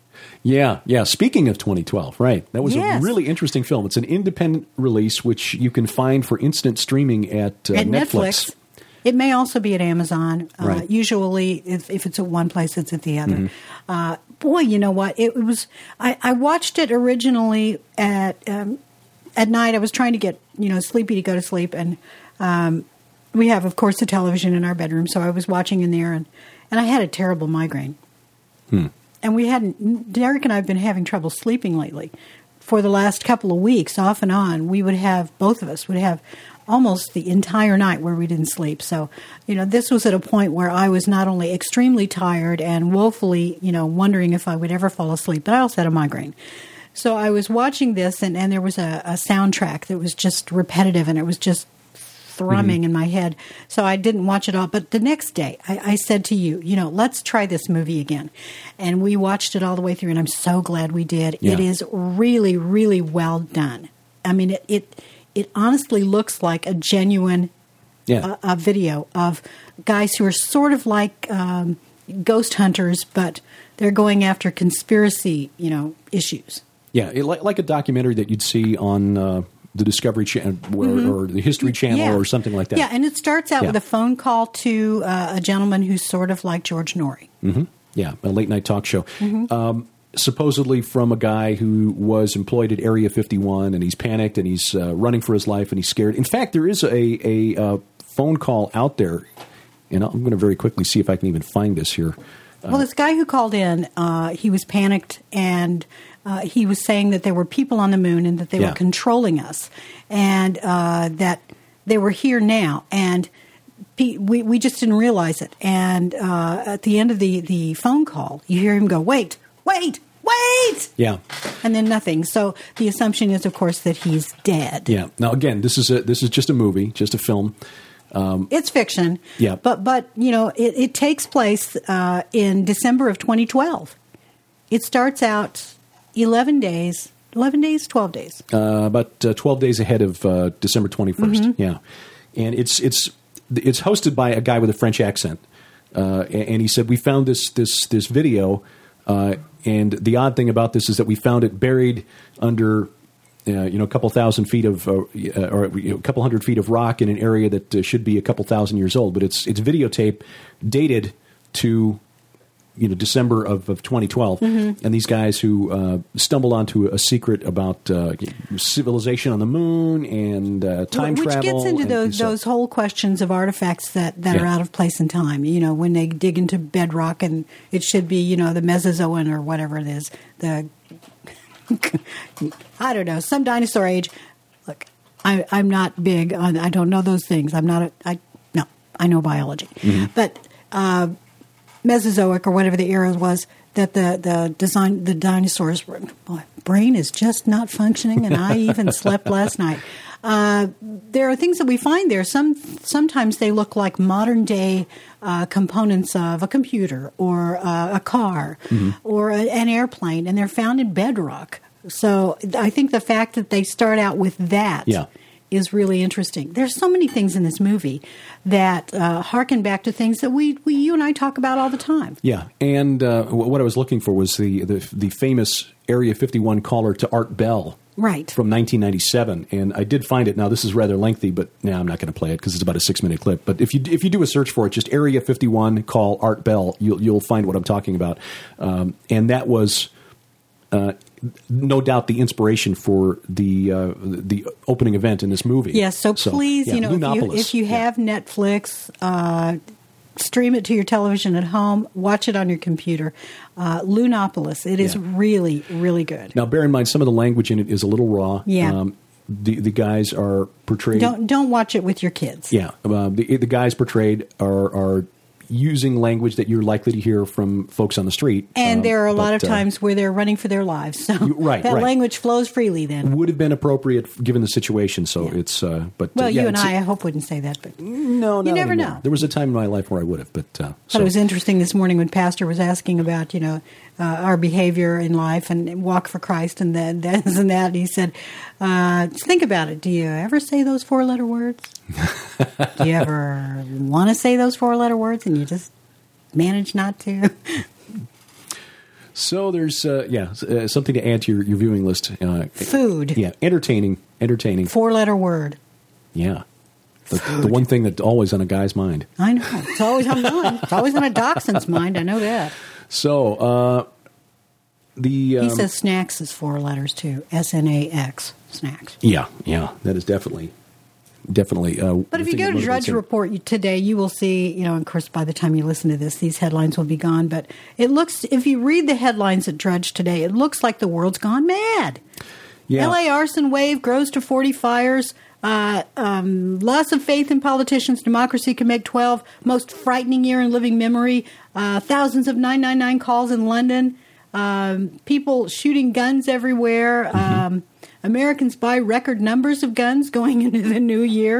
Yeah, yeah. Speaking of twenty twelve, right. That was yes. a really interesting film. It's an independent release, which you can find for instant streaming at, uh, at Netflix. Netflix. It may also be at Amazon. Uh, right. Usually, if, if it's at one place, it's at the other. Mm-hmm. Uh, boy, you know what? It, it was. I, I watched it originally at um, at night. I was trying to get you know sleepy to go to sleep, and um, we have, of course, a television in our bedroom. So I was watching in there, and, and I had a terrible migraine. Hmm. And we hadn't. Derek and I have been having trouble sleeping lately. For the last couple of weeks, off and on, we would have both of us would have almost the entire night where we didn't sleep. So, you know, this was at a point where I was not only extremely tired and woefully, you know, wondering if I would ever fall asleep, but I also had a migraine. So I was watching this, and, and there was a, a soundtrack that was just repetitive, and it was just thrumming mm-hmm. in my head. So I didn't watch it all. But the next day, I, I said to you, you know, let's try this movie again. And we watched it all the way through, and I'm so glad we did. Yeah. It is really, really well done. I mean, it... it It honestly looks like a genuine yeah. uh, a video of guys who are sort of like um, ghost hunters, but they're going after conspiracy, you know, issues. Yeah, it, like, like a documentary that you'd see on uh, the Discovery Channel or, mm-hmm. or the History Channel yeah. or something like that. Yeah, and it starts out yeah. with a phone call to uh, a gentleman who's sort of like George Norrie. Mm-hmm. Yeah, a late night talk show. Mm-hmm. Um, supposedly from a guy who was employed at Area fifty-one, and he's panicked, and he's uh, running for his life, and he's scared. In fact, there is a, a uh, phone call out there, and I'm going to very quickly see if I can even find this here. Uh, well, this guy who called in, uh, he was panicked, and uh, he was saying that there were people on the moon and that they yeah. were controlling us, and uh, that they were here now, and we we just didn't realize it. And uh, at the end of the, the phone call, you hear him go, wait, wait, wait! Yeah. And then nothing. So the assumption is, of course, that he's dead. Yeah. Now, again, this is a, this is just a movie, just a film. Um, it's fiction. Yeah. But, but you know, it, it takes place uh, in December of twenty twelve. It starts out eleven days, eleven days, twelve days. Uh, about uh, twelve days ahead of uh, December twenty-first. Mm-hmm. Yeah. And it's it's it's hosted by a guy with a French accent. Uh, and he said, we found this this this video, uh, and the odd thing about this is that we found it buried under, uh, you know, a couple thousand feet of, uh, or a couple hundred feet of rock in an area that uh, should be a couple thousand years old. But it's it's videotape dated to, you know, December of, of twenty twelve. Mm-hmm. And these guys who uh, stumbled onto a secret about uh, civilization on the moon and uh, time Which travel. Which gets into and, those and so, those whole questions of artifacts that, that yeah. are out of place in time. You know, when they dig into bedrock and it should be, you know, the Mesozoan or whatever it is. The I don't know, some dinosaur age. Look, I, I'm not big on, I don't know those things. I'm not, a, I, no, I know biology. Mm-hmm. But uh, Mesozoic or whatever the era was, that the, the design, the dinosaurs were, boy, brain is just not functioning, and I even slept last night. Uh, there are things that we find there. Some sometimes they look like modern day uh, components of a computer or uh, a car mm-hmm. or a, an airplane, and they're found in bedrock. So I think the fact that they start out with that yeah. is really interesting. There's so many things in this movie that uh, harken back to things that we, we, you and I talk about all the time. Yeah, and uh, what I was looking for was the, the the famous Area fifty-one caller to Art Bell. Right. From nineteen ninety-seven, and I did find it. Now, this is rather lengthy, but now I'm not going to play it because it's about a six-minute clip. But if you if you do a search for it, just Area fifty-one, call Art Bell, you'll you'll find what I'm talking about. Um, and that was, uh, no doubt, the inspiration for the uh, the opening event in this movie. Yes. So, so please, yeah, you know, if you, if you have yeah. Netflix. Uh, Stream it to your television at home. Watch it on your computer. Uh, Lunopolis. It is yeah. really, really good. Now, bear in mind, some of the language in it is a little raw. Yeah. Um, the the guys are portrayed. Don't don't watch it with your kids. Yeah. Uh, the the guys portrayed are are using language that you're likely to hear from folks on the street. And um, there are a lot but, of times uh, where they're running for their lives. So you, right, that right. language flows freely then. Would have been appropriate given the situation. So yeah. it's, uh, but well, uh, yeah, you and I, I hope wouldn't say that, but no, you never anymore. know. There was a time in my life where I would have, but uh, so. But it was interesting this morning when Pastor was asking about, you know, uh, our behavior in life and walk for Christ and that, this and that. And he said, uh, think about it. Do you ever say those four-letter words? Do you ever want to say those four-letter words and you just manage not to? So there's, uh, yeah, uh, something to add to your, your viewing list. Uh, Food. Yeah, entertaining, entertaining. Four-letter word. Yeah. The, the one thing that's always on a guy's mind. I know. It's always on mine. It's always on a dachshund's mind. I know that. So, uh, the... Um, he says snacks is four letters, too. S N A X. Snacks. Yeah, yeah. That is definitely... Definitely. Uh, but if you go to Drudge Report today, you will see, you know, of course, by the time you listen to this, these headlines will be gone. But it looks, if you read the headlines at Drudge today, it looks like the world's gone mad. Yeah. L A arson wave grows to forty fires. Uh, um, loss of faith in politicians. Democracy can make twelve. Most frightening year in living memory. Uh, thousands of nine nine nine calls in London. Um, people shooting guns everywhere. Mm-hmm. Um Americans buy record numbers of guns going into the new year.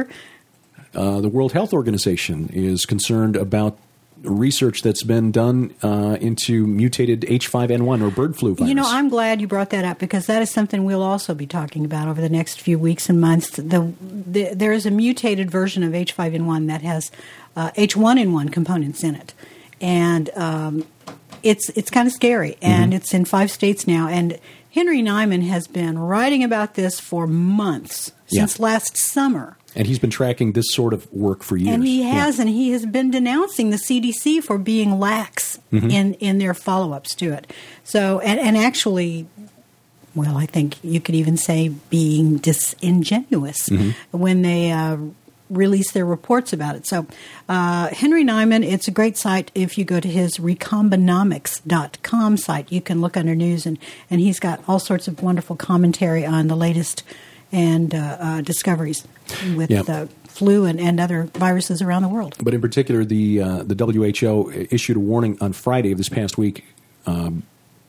Uh, the World Health Organization is concerned about research that's been done uh, into mutated H five N one or bird flu virus. You know, I'm glad you brought that up because that is something we'll also be talking about over the next few weeks and months. The, the, there is a mutated version of H five N one that has uh, H one N one components in it. And um, it's, it's kind of scary. And mm-hmm. it's in five states now. And Henry Nyman has been writing about this for months, since yeah. last summer. And he's been tracking this sort of work for years. And he has, yeah. and he has been denouncing the C D C for being lax mm-hmm. in, in their follow-ups to it. So, and, and actually, well, I think you could even say being disingenuous mm-hmm. when they uh, release their reports about it. So uh, Henry Nyman, it's a great site. If you go to his Recombinomics dot com site, you can look under news, and, and he's got all sorts of wonderful commentary on the latest and uh, uh, discoveries with the yeah. flu and, and other viruses around the world. But in particular, the uh, the W H O issued a warning on Friday of this past week um,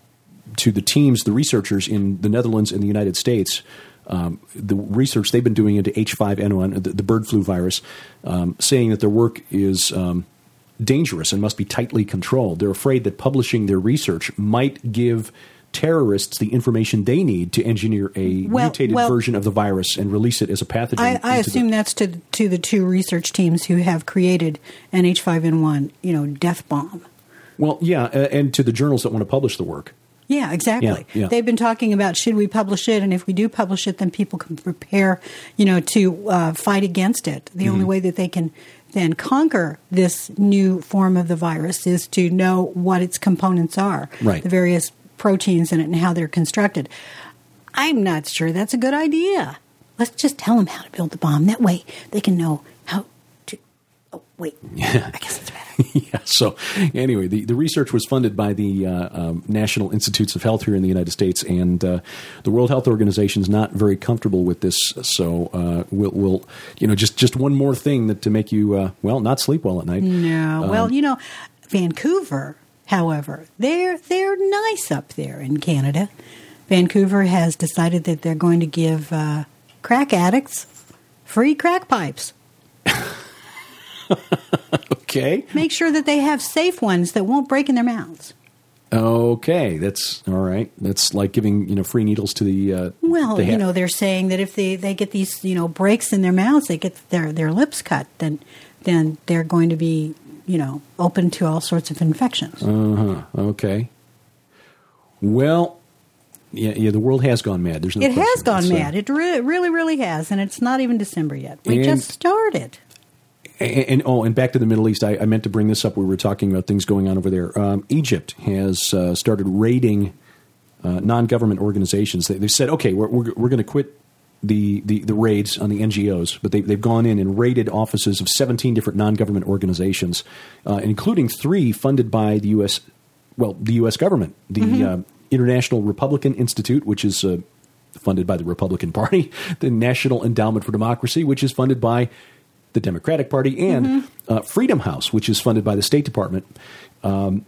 to the teams, the researchers in the Netherlands and the United States. Um, the research they've been doing into H five N one, the, the bird flu virus, um, saying that their work is um, dangerous and must be tightly controlled. They're afraid that publishing their research might give terrorists the information they need to engineer a well, mutated well, version of the virus and release it as a pathogen. I, I assume the, that's to to the two research teams who have created an H five N one, you know, death bomb. Well, yeah, uh, and to the journals that want to publish the work. Yeah, exactly. Yeah, yeah. They've been talking about should we publish it, and if we do publish it, then people can prepare, you know, to uh, fight against it. The mm-hmm. only way that they can then conquer this new form of the virus is to know what its components are, right. the various proteins in it and how they're constructed. I'm not sure that's a good idea. Let's just tell them how to build the bomb. That way they can know how to... Oh, wait. Yeah. I guess it's better. yeah. So anyway, the, the research was funded by the uh, um, National Institutes of Health here in the United States, and uh, the World Health Organization is not very comfortable with this. So uh, we'll, we'll, you know, just, just one more thing that to make you, uh, well, not sleep well at night. No. Um, well, you know, Vancouver, however, they're they're nice up there in Canada. Vancouver has decided that they're going to give uh, crack addicts free crack pipes. Okay. Make sure that they have safe ones that won't break in their mouths. Okay, that's all right. That's like giving, you know, free needles to the. Uh, well, the you know, they're saying that if they, they get these, you know, breaks in their mouths, they get their, their lips cut, then then they're going to be, you know, open to all sorts of infections. Uh huh. Okay. Well, yeah, yeah. The world has gone mad. There's no. It question. has gone it's, mad. Uh, it re- really, really has, and it's not even December yet. We and, just started. And, and oh, and back to the Middle East. I, I meant to bring this up. We were talking about things going on over there. Um, Egypt has uh, started raiding uh, non-government organizations. They, they said, okay, we're we're, we're going to quit the, the, the raids on the N G Os, but they, they've gone in and raided offices of seventeen different non-government organizations, uh, including three funded by the U S. Well, the U S government, the mm-hmm. uh, International Republican Institute, which is uh, funded by the Republican Party, the National Endowment for Democracy, which is funded by the Democratic Party, and mm-hmm. uh, Freedom House, which is funded by the State Department. Um,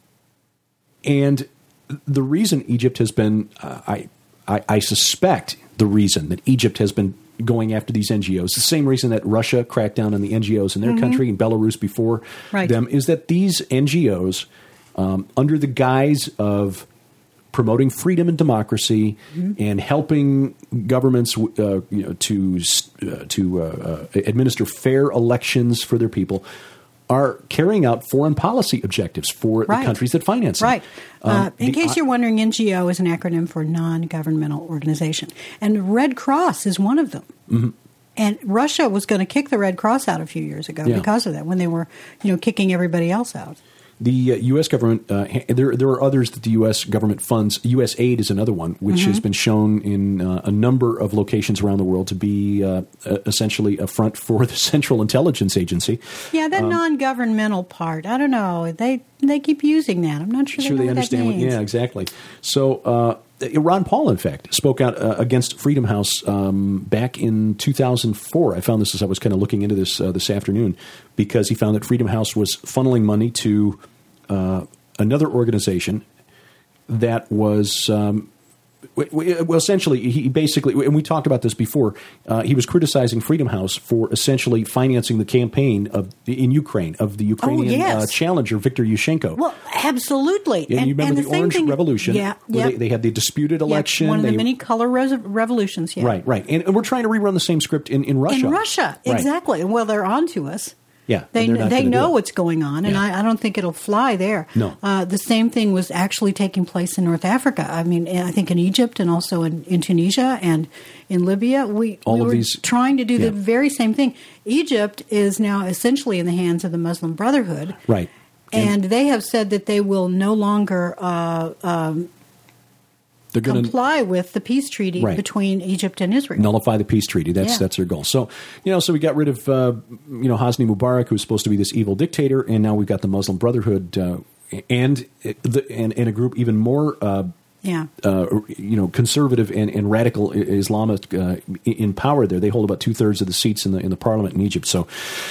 and the reason Egypt has been, uh, I, I, I suspect the reason that Egypt has been going after these N G Os, the same reason that Russia cracked down on the N G Os in their mm-hmm. country and Belarus before right. them, is that these N G Os, um, under the guise of promoting freedom and democracy mm-hmm. and helping governments uh, you know, to uh, to uh, uh, administer fair elections for their people, are carrying out foreign policy objectives for right. the countries that finance them. Right. Um, uh, in the, case you're wondering, N G O is an acronym for non-governmental organization. And Red Cross is one of them. Mm-hmm. And Russia was going to kick the Red Cross out a few years ago yeah. because of that, when they were, you know, kicking everybody else out. The uh, U S government, uh, there there are others that the U S government funds. U S aid is another one, which mm-hmm. has been shown in uh, a number of locations around the world to be uh, essentially a front for the Central Intelligence Agency. Yeah, that um, non-governmental part, I don't know. They they keep using that. I'm not sure they, sure know they what understand. that means. What, yeah, exactly. So uh, Ron Paul, in fact, spoke out uh, against Freedom House um, back in two thousand four. I found this as I was kind of looking into this uh, this afternoon, because he found that Freedom House was funneling money to uh, another organization that was um, well, essentially, he basically, and we talked about this before, uh, he was criticizing Freedom House for essentially financing the campaign of in Ukraine of the Ukrainian oh, yes. uh, challenger Viktor Yushchenko. Well, absolutely. And, and you remember and the, the Orange thing, Revolution? Yeah, where yeah. They, they had the disputed election. Yeah, one of they, the many color res- revolutions. Yeah. Right, right. And, and we're trying to rerun the same script in, in Russia. In Russia, right. exactly. Well, they're on to us. Yeah, they they know what's going on, and yeah. I, I don't think it'll fly there. No, uh, the same thing was actually taking place in North Africa. I mean, I think in Egypt and also in, in Tunisia and in Libya, we, All we of were these, trying to do yeah. the very same thing. Egypt is now essentially in the hands of the Muslim Brotherhood, right? And, and they have said that they will no longer. Uh, um, They're going to comply with the peace treaty right. between Egypt and Israel. Nullify the peace treaty. That's yeah. that's their goal. So, you know, so we got rid of, uh, you know, Hosni Mubarak, who was supposed to be this evil dictator, and now we've got the Muslim Brotherhood uh, and, the, and and a group even more, uh, yeah, uh, you know, conservative and, and radical Islamist uh, in power there. They hold about two thirds of the seats in the in the parliament in Egypt. So,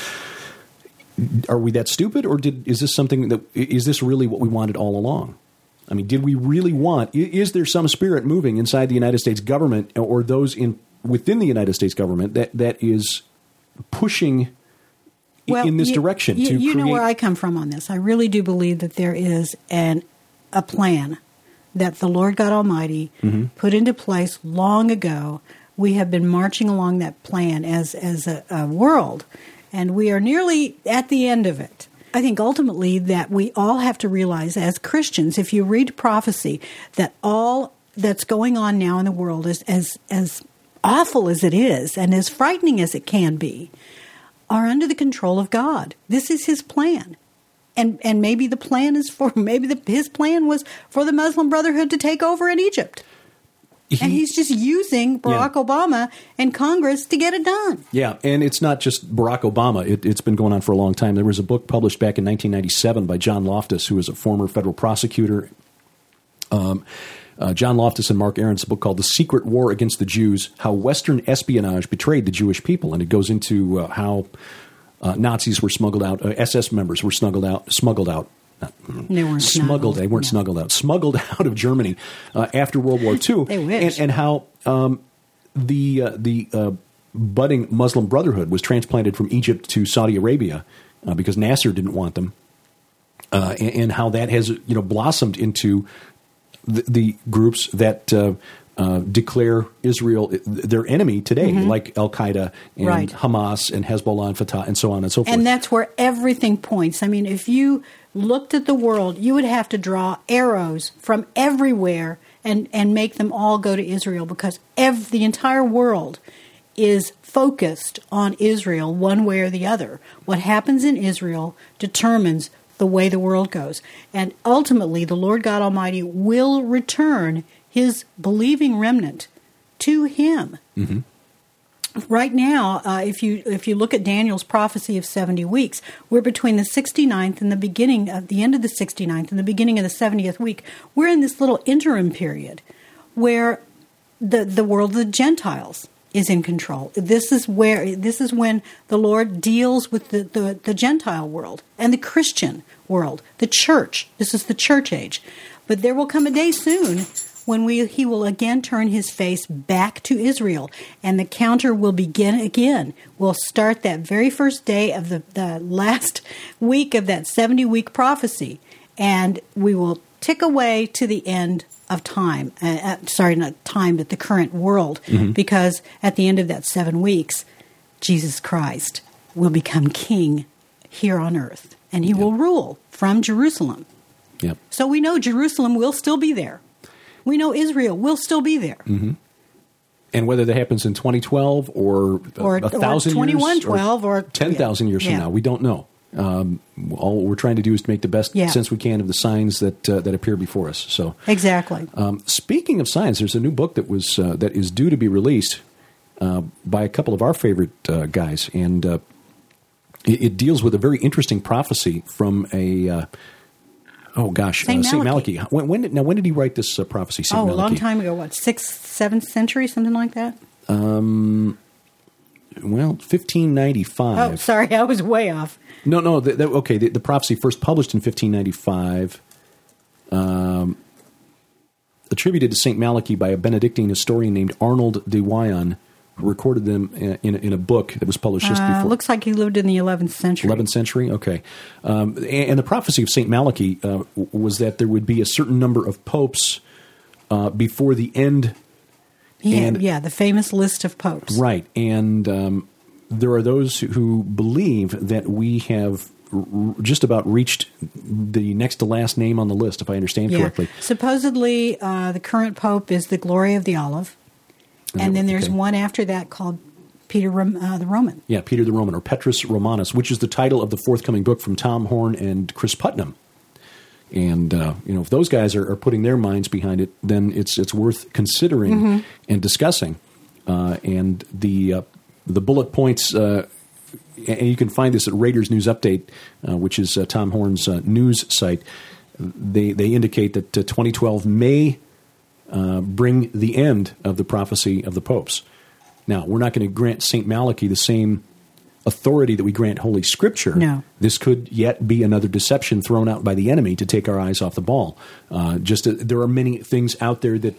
are we that stupid, or did is this something that is this really what we wanted all along? I mean, did we really want? Is there some spirit moving inside the United States government, or those in within the United States government that, that is pushing well, in this you, direction? You, to you create- know where I come from on this. I really do believe that there is an a plan that the Lord God Almighty mm-hmm. put into place long ago. We have been marching along that plan as as a, a world, and we are nearly at the end of it. I think ultimately that we all have to realize as Christians, if you read prophecy, that all that's going on now in the world is as as awful as it is and as frightening as it can be, are under the control of God. This is His plan. And and maybe the plan is for, maybe the, His plan was for the Muslim Brotherhood to take over in Egypt. He, and he's just using Barack yeah. Obama and Congress to get it done. Yeah, and it's not just Barack Obama. It, it's been going on for a long time. There was a book published back in nineteen ninety-seven by John Loftus, who was a former federal prosecutor. Um, uh, John Loftus and Mark Aron's book called The Secret War Against the Jews, How Western Espionage Betrayed the Jewish People. And it goes into uh, how uh, Nazis were smuggled out, uh, S S members were smuggled out, smuggled out. They weren't smuggled. Snuggled. They weren't no. smuggled out. Smuggled out of Germany uh, after World War Two. They wish. And, and how um, the uh, the uh, budding Muslim Brotherhood was transplanted from Egypt to Saudi Arabia uh, because Nasser didn't want them, uh, and, and how that has you know blossomed into the, the groups that uh, uh, declare Israel their enemy today, mm-hmm. like Al Qaeda and right. Hamas and Hezbollah and Fatah and so on and so forth. And that's where everything points. I mean, if you looked at the world, you would have to draw arrows from everywhere and, and make them all go to Israel, because ev- the entire world is focused on Israel one way or the other. What happens in Israel determines the way the world goes. And ultimately, the Lord God Almighty will return His believing remnant to Him. Mm-hmm. Right now, uh, if you if you look at Daniel's prophecy of seventy weeks, we're between the sixty-ninth and the beginning of the end of the sixty-ninth and the beginning of the seventieth week. We're in this little interim period where the the world of the Gentiles is in control. This is where this is when the Lord deals with the, the, the Gentile world and the Christian world, the church. This is the church age. But there will come a day soon when we he will again turn his face back to Israel, and the counter will begin again. We'll start that very first day of the, the last week of that seventy-week prophecy, and we will tick away to the end of time. Uh, uh, sorry, not time, but the current world, mm-hmm. because at the end of that seven weeks, Jesus Christ will become king here on earth, and he yep. will rule from Jerusalem. Yep. So we know Jerusalem will still be there. We know Israel will still be there. Mm-hmm. And whether that happens in twenty twelve or, or a thousand or twenty-one twelve or, or ten thousand years yeah. from now, we don't know. Um, all we're trying to do is to make the best yeah. sense we can of the signs that uh, that appear before us. So exactly. Um, speaking of signs, there's a new book that was uh, that is due to be released uh, by a couple of our favorite uh, guys, and uh, it, it deals with a very interesting prophecy from a. Uh, Oh gosh, Saint uh, Saint Malachi. Malachi. When, when did, now, when did he write this uh, prophecy? Saint oh, Malachi? a long time ago. What, sixth, seventh century, something like that? Um, well, fifteen ninety-five. Oh, sorry, I was way off. No, no. The, the, okay, the, the prophecy first published in fifteen ninety-five, um, attributed to Saint Malachi by a Benedictine historian named Arnold de Wyon, who recorded them in, in, in a book that was published just uh, before. Looks like he lived in the eleventh century. eleventh century, okay. Um, and, and the prophecy of Saint Malachi uh, was that there would be a certain number of popes uh, before the end. Yeah, and, yeah, the famous list of popes. Right, and um, there are those who believe that we have r- just about reached the next to last name on the list, if I understand yeah. correctly. Supposedly, uh, the current pope is the Glory of the Olive. And then there's okay. one after that called Peter uh, the Roman. Yeah, Peter the Roman, or Petrus Romanus, which is the title of the forthcoming book from Tom Horn and Chris Putnam. And uh, you know, if those guys are, are putting their minds behind it, then it's it's worth considering mm-hmm. and discussing. Uh, and the uh, the bullet points, uh, and you can find this at Raiders News Update, uh, which is uh, Tom Horn's uh, news site. They they indicate that uh, twenty twelve may. Uh, bring the end of the prophecy of the popes. Now, we're not going to grant Saint Malachi the same authority that we grant Holy Scripture. No. This could yet be another deception thrown out by the enemy to take our eyes off the ball. Uh, just uh, there are many things out there that,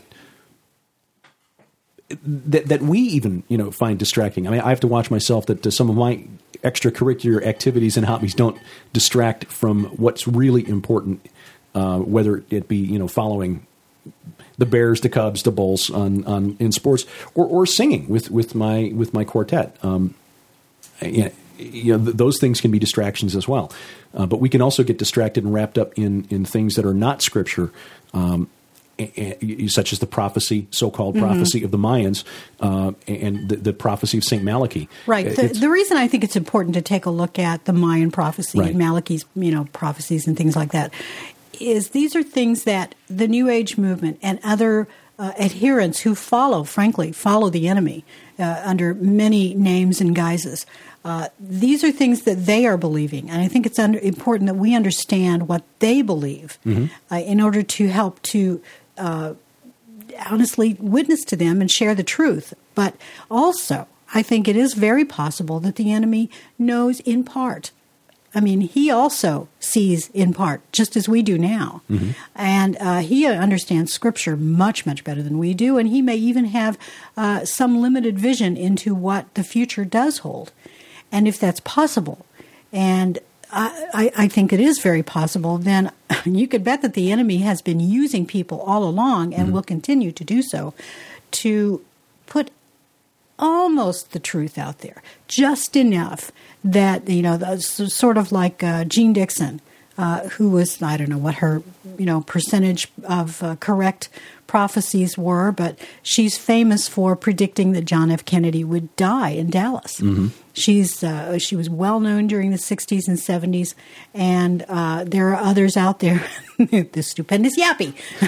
that that we even you know find distracting. I mean, I have to watch myself that uh, some of my extracurricular activities and hobbies don't distract from what's really important, uh, whether it be you know following the Bears, the Cubs, the Bulls on, on in sports, or, or singing with, with my with my quartet. Um, you know, you know th- those things can be distractions as well. Uh, but we can also get distracted and wrapped up in, in things that are not Scripture, um, and, and, such as the prophecy, so-called mm-hmm. prophecy of the Mayans, uh, and the, the prophecy of Saint Malachi. Right. The, the reason I think it's important to take a look at the Mayan prophecy, right. Malachi's you know prophecies and things like that, is these are things that the New Age movement and other uh, adherents who follow, frankly, follow the enemy uh, under many names and guises. Uh, these are things that they are believing, and I think it's under, important that we understand what they believe mm-hmm. uh, in order to help to uh, honestly witness to them and share the truth. But also, I think it is very possible that the enemy knows in part. I mean, he also sees in part, just as we do now. Mm-hmm. And uh, he understands Scripture much, much better than we do. And he may even have uh, some limited vision into what the future does hold. And if that's possible, and I, I, I think it is very possible, then you could bet that the enemy has been using people all along and mm-hmm. will continue to do so to put almost the truth out there, just enough that, you know, sort of like uh, Jean Dixon, uh, who was, I don't know what her, you know, percentage of uh, correct prophecies were, but she's famous for predicting that John F. Kennedy would die in Dallas. Mm-hmm. She's uh, she was well known during the sixties and seventies, and uh, there are others out there, the stupendous Yappy,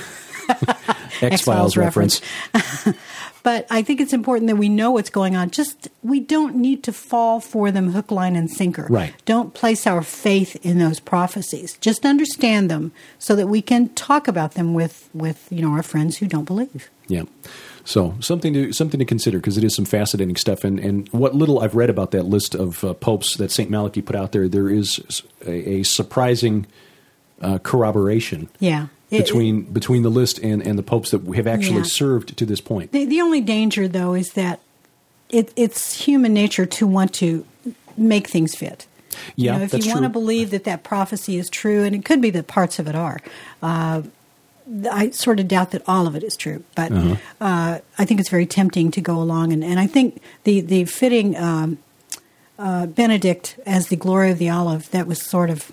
X-Files reference. reference. But I think it's important that we know what's going on. Just, we don't need to fall for them hook, line, and sinker. Right. Don't place our faith in those prophecies. Just understand them so that we can talk about them with, with you know, our friends who don't believe. Yeah. So something to something to consider, because it is some fascinating stuff. And, and what little I've read about that list of uh, popes that Saint Malachy put out there, there is a, a surprising uh, corroboration. Yeah. Between it, between the list and, and the popes that have actually yeah. served to this point. The, the only danger, though, is that it, it's human nature to want to make things fit. Yeah, you know, if that's you want true. to believe that that prophecy is true, and it could be that parts of it are, uh, I sort of doubt that all of it is true. But uh-huh. uh, I think it's very tempting to go along, and, and I think the the fitting um, uh, Benedict as the glory of the olive, that was sort of.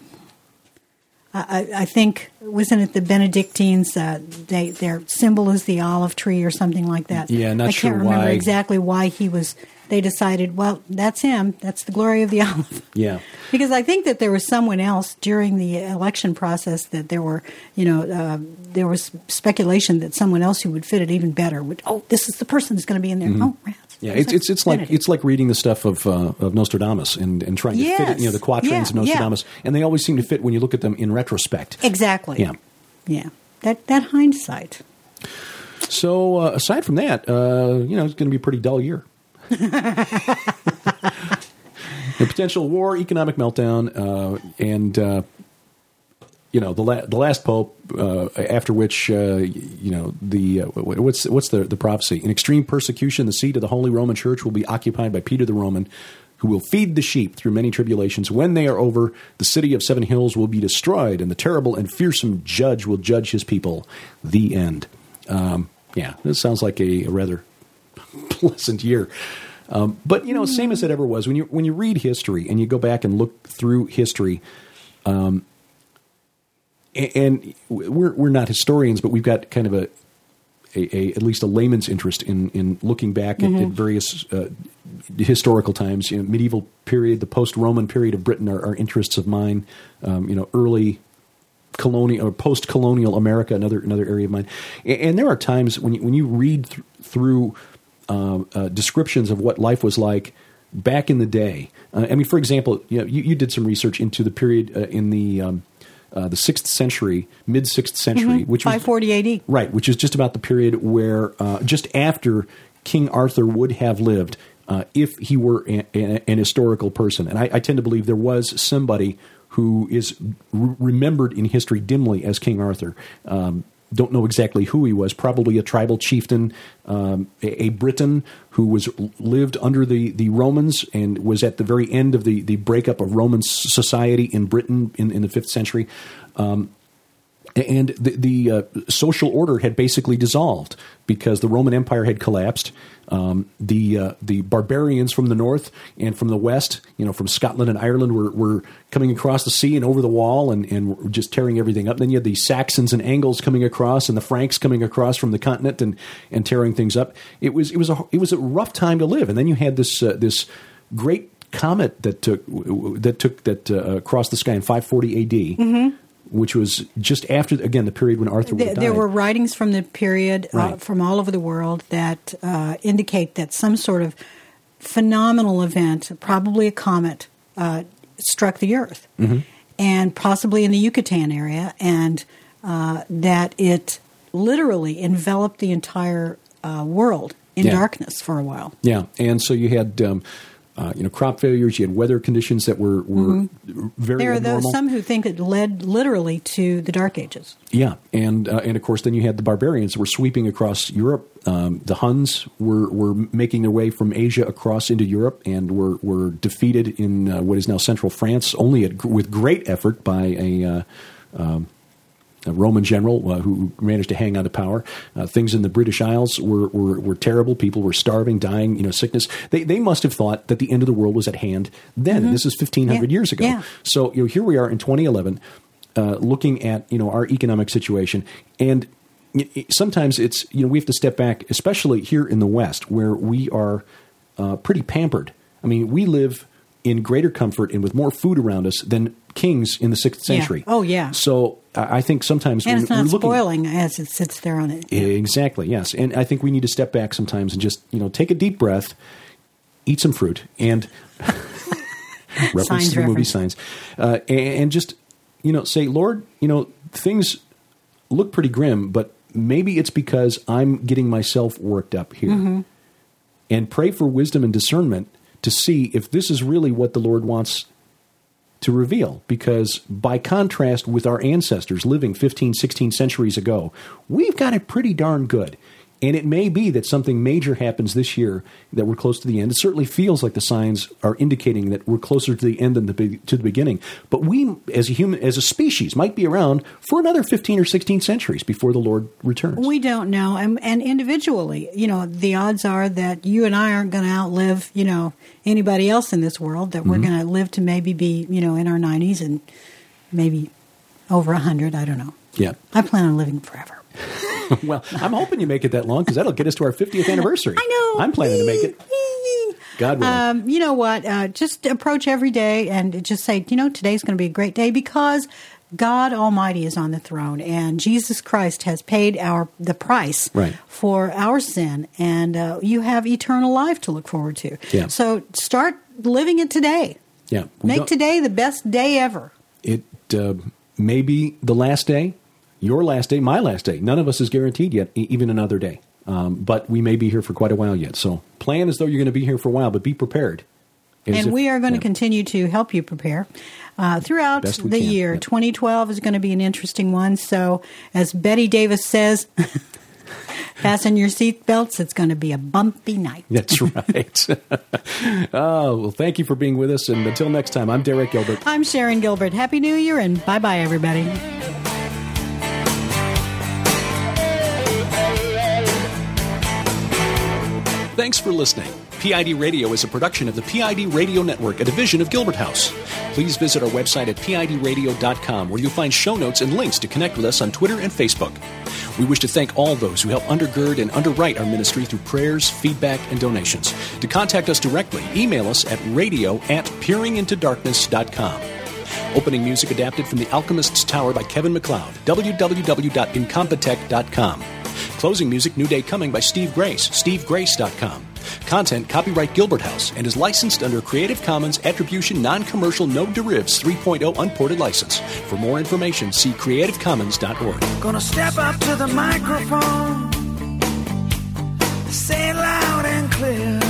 I, I think, wasn't it the Benedictines, uh, they, their symbol is the olive tree or something like that? Yeah, not I sure can't remember why. exactly why he was, they decided, well, that's him. That's the glory of the olive. Yeah. Because I think that there was someone else during the election process that there were, you know, uh, there was speculation that someone else who would fit it even better would, oh, this is the person that's going to be in there. Mm-hmm. Oh, rats. Yeah, it's it's it's like it's like reading the stuff of uh, of Nostradamus and, and trying to yes. fit it, you know, the quatrains yeah. of Nostradamus, yeah. and they always seem to fit when you look at them in retrospect. Exactly. Yeah, yeah. That that hindsight. So uh, aside from that, uh, you know, it's going to be a pretty dull year. The potential war, economic meltdown, uh, and uh, you know the la- the last pope, uh, after which uh, you know the uh, what's what's the the prophecy? In extreme persecution, the seat of the Holy Roman Church will be occupied by Peter the Roman, who will feed the sheep through many tribulations. When they are over, the city of seven hills will be destroyed, and the terrible and fearsome judge will judge his people. The end. Um, yeah, this sounds like a, a rather pleasant year. Um, but, you know, same as it ever was. When you when you read history and you go back and look through history, um, and, and we're we're not historians, but we've got kind of a, a, a at least a layman's interest in, in looking back mm-hmm. at, at various uh, historical times. You know, medieval period, the post-Roman period of Britain are, are interests of mine. Um, you know, early colonial or post-colonial America, another another area of mine. And, and there are times when you, when you read th- through. Uh, uh, descriptions of what life was like back in the day. Uh, I mean, for example, you know, you, you did some research into the period uh, in the um, uh, the sixth century, mid sixth century, mm-hmm. which was five forty A D, right? Which is just about the period where uh, just after King Arthur would have lived, uh, if he were a, a, an historical person. And I, I tend to believe there was somebody who is re- remembered in history dimly as King Arthur. Um, Don't know exactly who he was. Probably a tribal chieftain, um, a, a Briton who was lived under the, the Romans and was at the very end of the, the breakup of Roman society in Britain in, in the fifth century. Um, and the, the uh, social order had basically dissolved because the Roman Empire had collapsed. Um, the uh, the barbarians from the north and from the west, you know, from Scotland and Ireland, were, were coming across the sea and over the wall and, and were just tearing everything up. Then you had the Saxons and Angles coming across, and the Franks coming across from the continent and, and tearing things up. It was it was a it was a rough time to live. And then you had this uh, this great comet that took that took that uh, crossed the sky in five forty A D. Mm-hmm. Which was just after, again, the period when Arthur would have died. There were writings from the period right. uh, from all over the world that uh, indicate that some sort of phenomenal event, probably a comet, uh, struck the Earth, mm-hmm. and possibly in the Yucatan area, and uh, that it literally enveloped the entire uh, world in yeah. darkness for a while. Yeah, and so you had... Um, Uh, you know, crop failures. You had weather conditions that were, were mm-hmm. very There are abnormal. those, some who think it led literally to the Dark Ages. Yeah, and uh, and of course, then you had the barbarians that were sweeping across Europe. Um, the Huns were were making their way from Asia across into Europe and were were defeated in uh, what is now central France, only at, with great effort by a. Uh, um, A Roman general uh, who managed to hang on to power. Uh, things in the British Isles were, were were terrible. People were starving, dying, you know, sickness. They they must have thought that the end of the world was at hand then. Mm-hmm. And this is fifteen hundred yeah. years ago. Yeah. So you know, here we are in twenty eleven, uh, looking at you know our economic situation, and it, it, sometimes it's you know we have to step back, especially here in the West, where we are uh, pretty pampered. I mean, we live in greater comfort and with more food around us than kings in the sixth century. Yeah. Oh, yeah. So I think sometimes and when it's not we're looking, spoiling as it sits there on it. Exactly, yes. And I think we need to step back sometimes and just, you know, take a deep breath, eat some fruit, and reference Signs to the movie reference. Signs, uh, and, and just, you know, say, Lord, you know, things look pretty grim, but maybe it's because I'm getting myself worked up here. Mm-hmm. And pray for wisdom and discernment to see if this is really what the Lord wants to reveal. Because by contrast with our ancestors living fifteen, sixteen centuries ago, we've got it pretty darn good. And it may be that something major happens this year, that we're close to the end. It certainly feels like the signs are indicating that we're closer to the end than the be- to the beginning. But we, as a human, as a species, might be around for another fifteen or sixteen centuries before the Lord returns. We don't know. And, and individually, you know, the odds are that you and I aren't going to outlive, you know, anybody else in this world, that we're mm-hmm. going to live to maybe be, you know, in our nineties and maybe over one hundred. I don't know. Yeah. I plan on living forever. Well, I'm hoping you make it that long, because that'll get us to our fiftieth anniversary. I know. I'm planning to make it. God willing. Um, you know what? Uh, just approach every day and just say, you know, today's going to be a great day because God Almighty is on the throne, and Jesus Christ has paid our the price right. for our sin, and uh, you have eternal life to look forward to. Yeah. So start living it today. Yeah. Make today the best day ever. It uh, may be the last day. Your last day, my last day. None of us is guaranteed yet, e- even another day. Um, but we may be here for quite a while yet. So plan as though you're going to be here for a while, but be prepared. And if, we are going yeah. to continue to help you prepare. Uh, throughout the can, year, yeah. twenty twelve is going to be an interesting one. So as Betty Davis says, fasten your seatbelts. It's going to be a bumpy night. That's right. Oh, well, thank you for being with us. And until next time, I'm Derek Gilbert. I'm Sharon Gilbert. Happy New Year, and bye-bye, everybody. Thanks for listening. P I D Radio is a production of the P I D Radio Network, a division of Gilbert House. Please visit our website at P I D radio dot com, where you'll find show notes and links to connect with us on Twitter and Facebook. We wish to thank all those who help undergird and underwrite our ministry through prayers, feedback, and donations. To contact us directly, email us at radio at peering into darkness dot com. Opening music adapted from The Alchemist's Tower by Kevin MacLeod, w w w dot incompetech dot com. Closing music, New Day Coming by Steve Grace, steve grace dot com. Content copyright Gilbert House and is licensed under Creative Commons Attribution Non-Commercial No Derivatives three point oh Unported License. For more information, see creative commons dot org. Gonna step up to the microphone, say it loud and clear.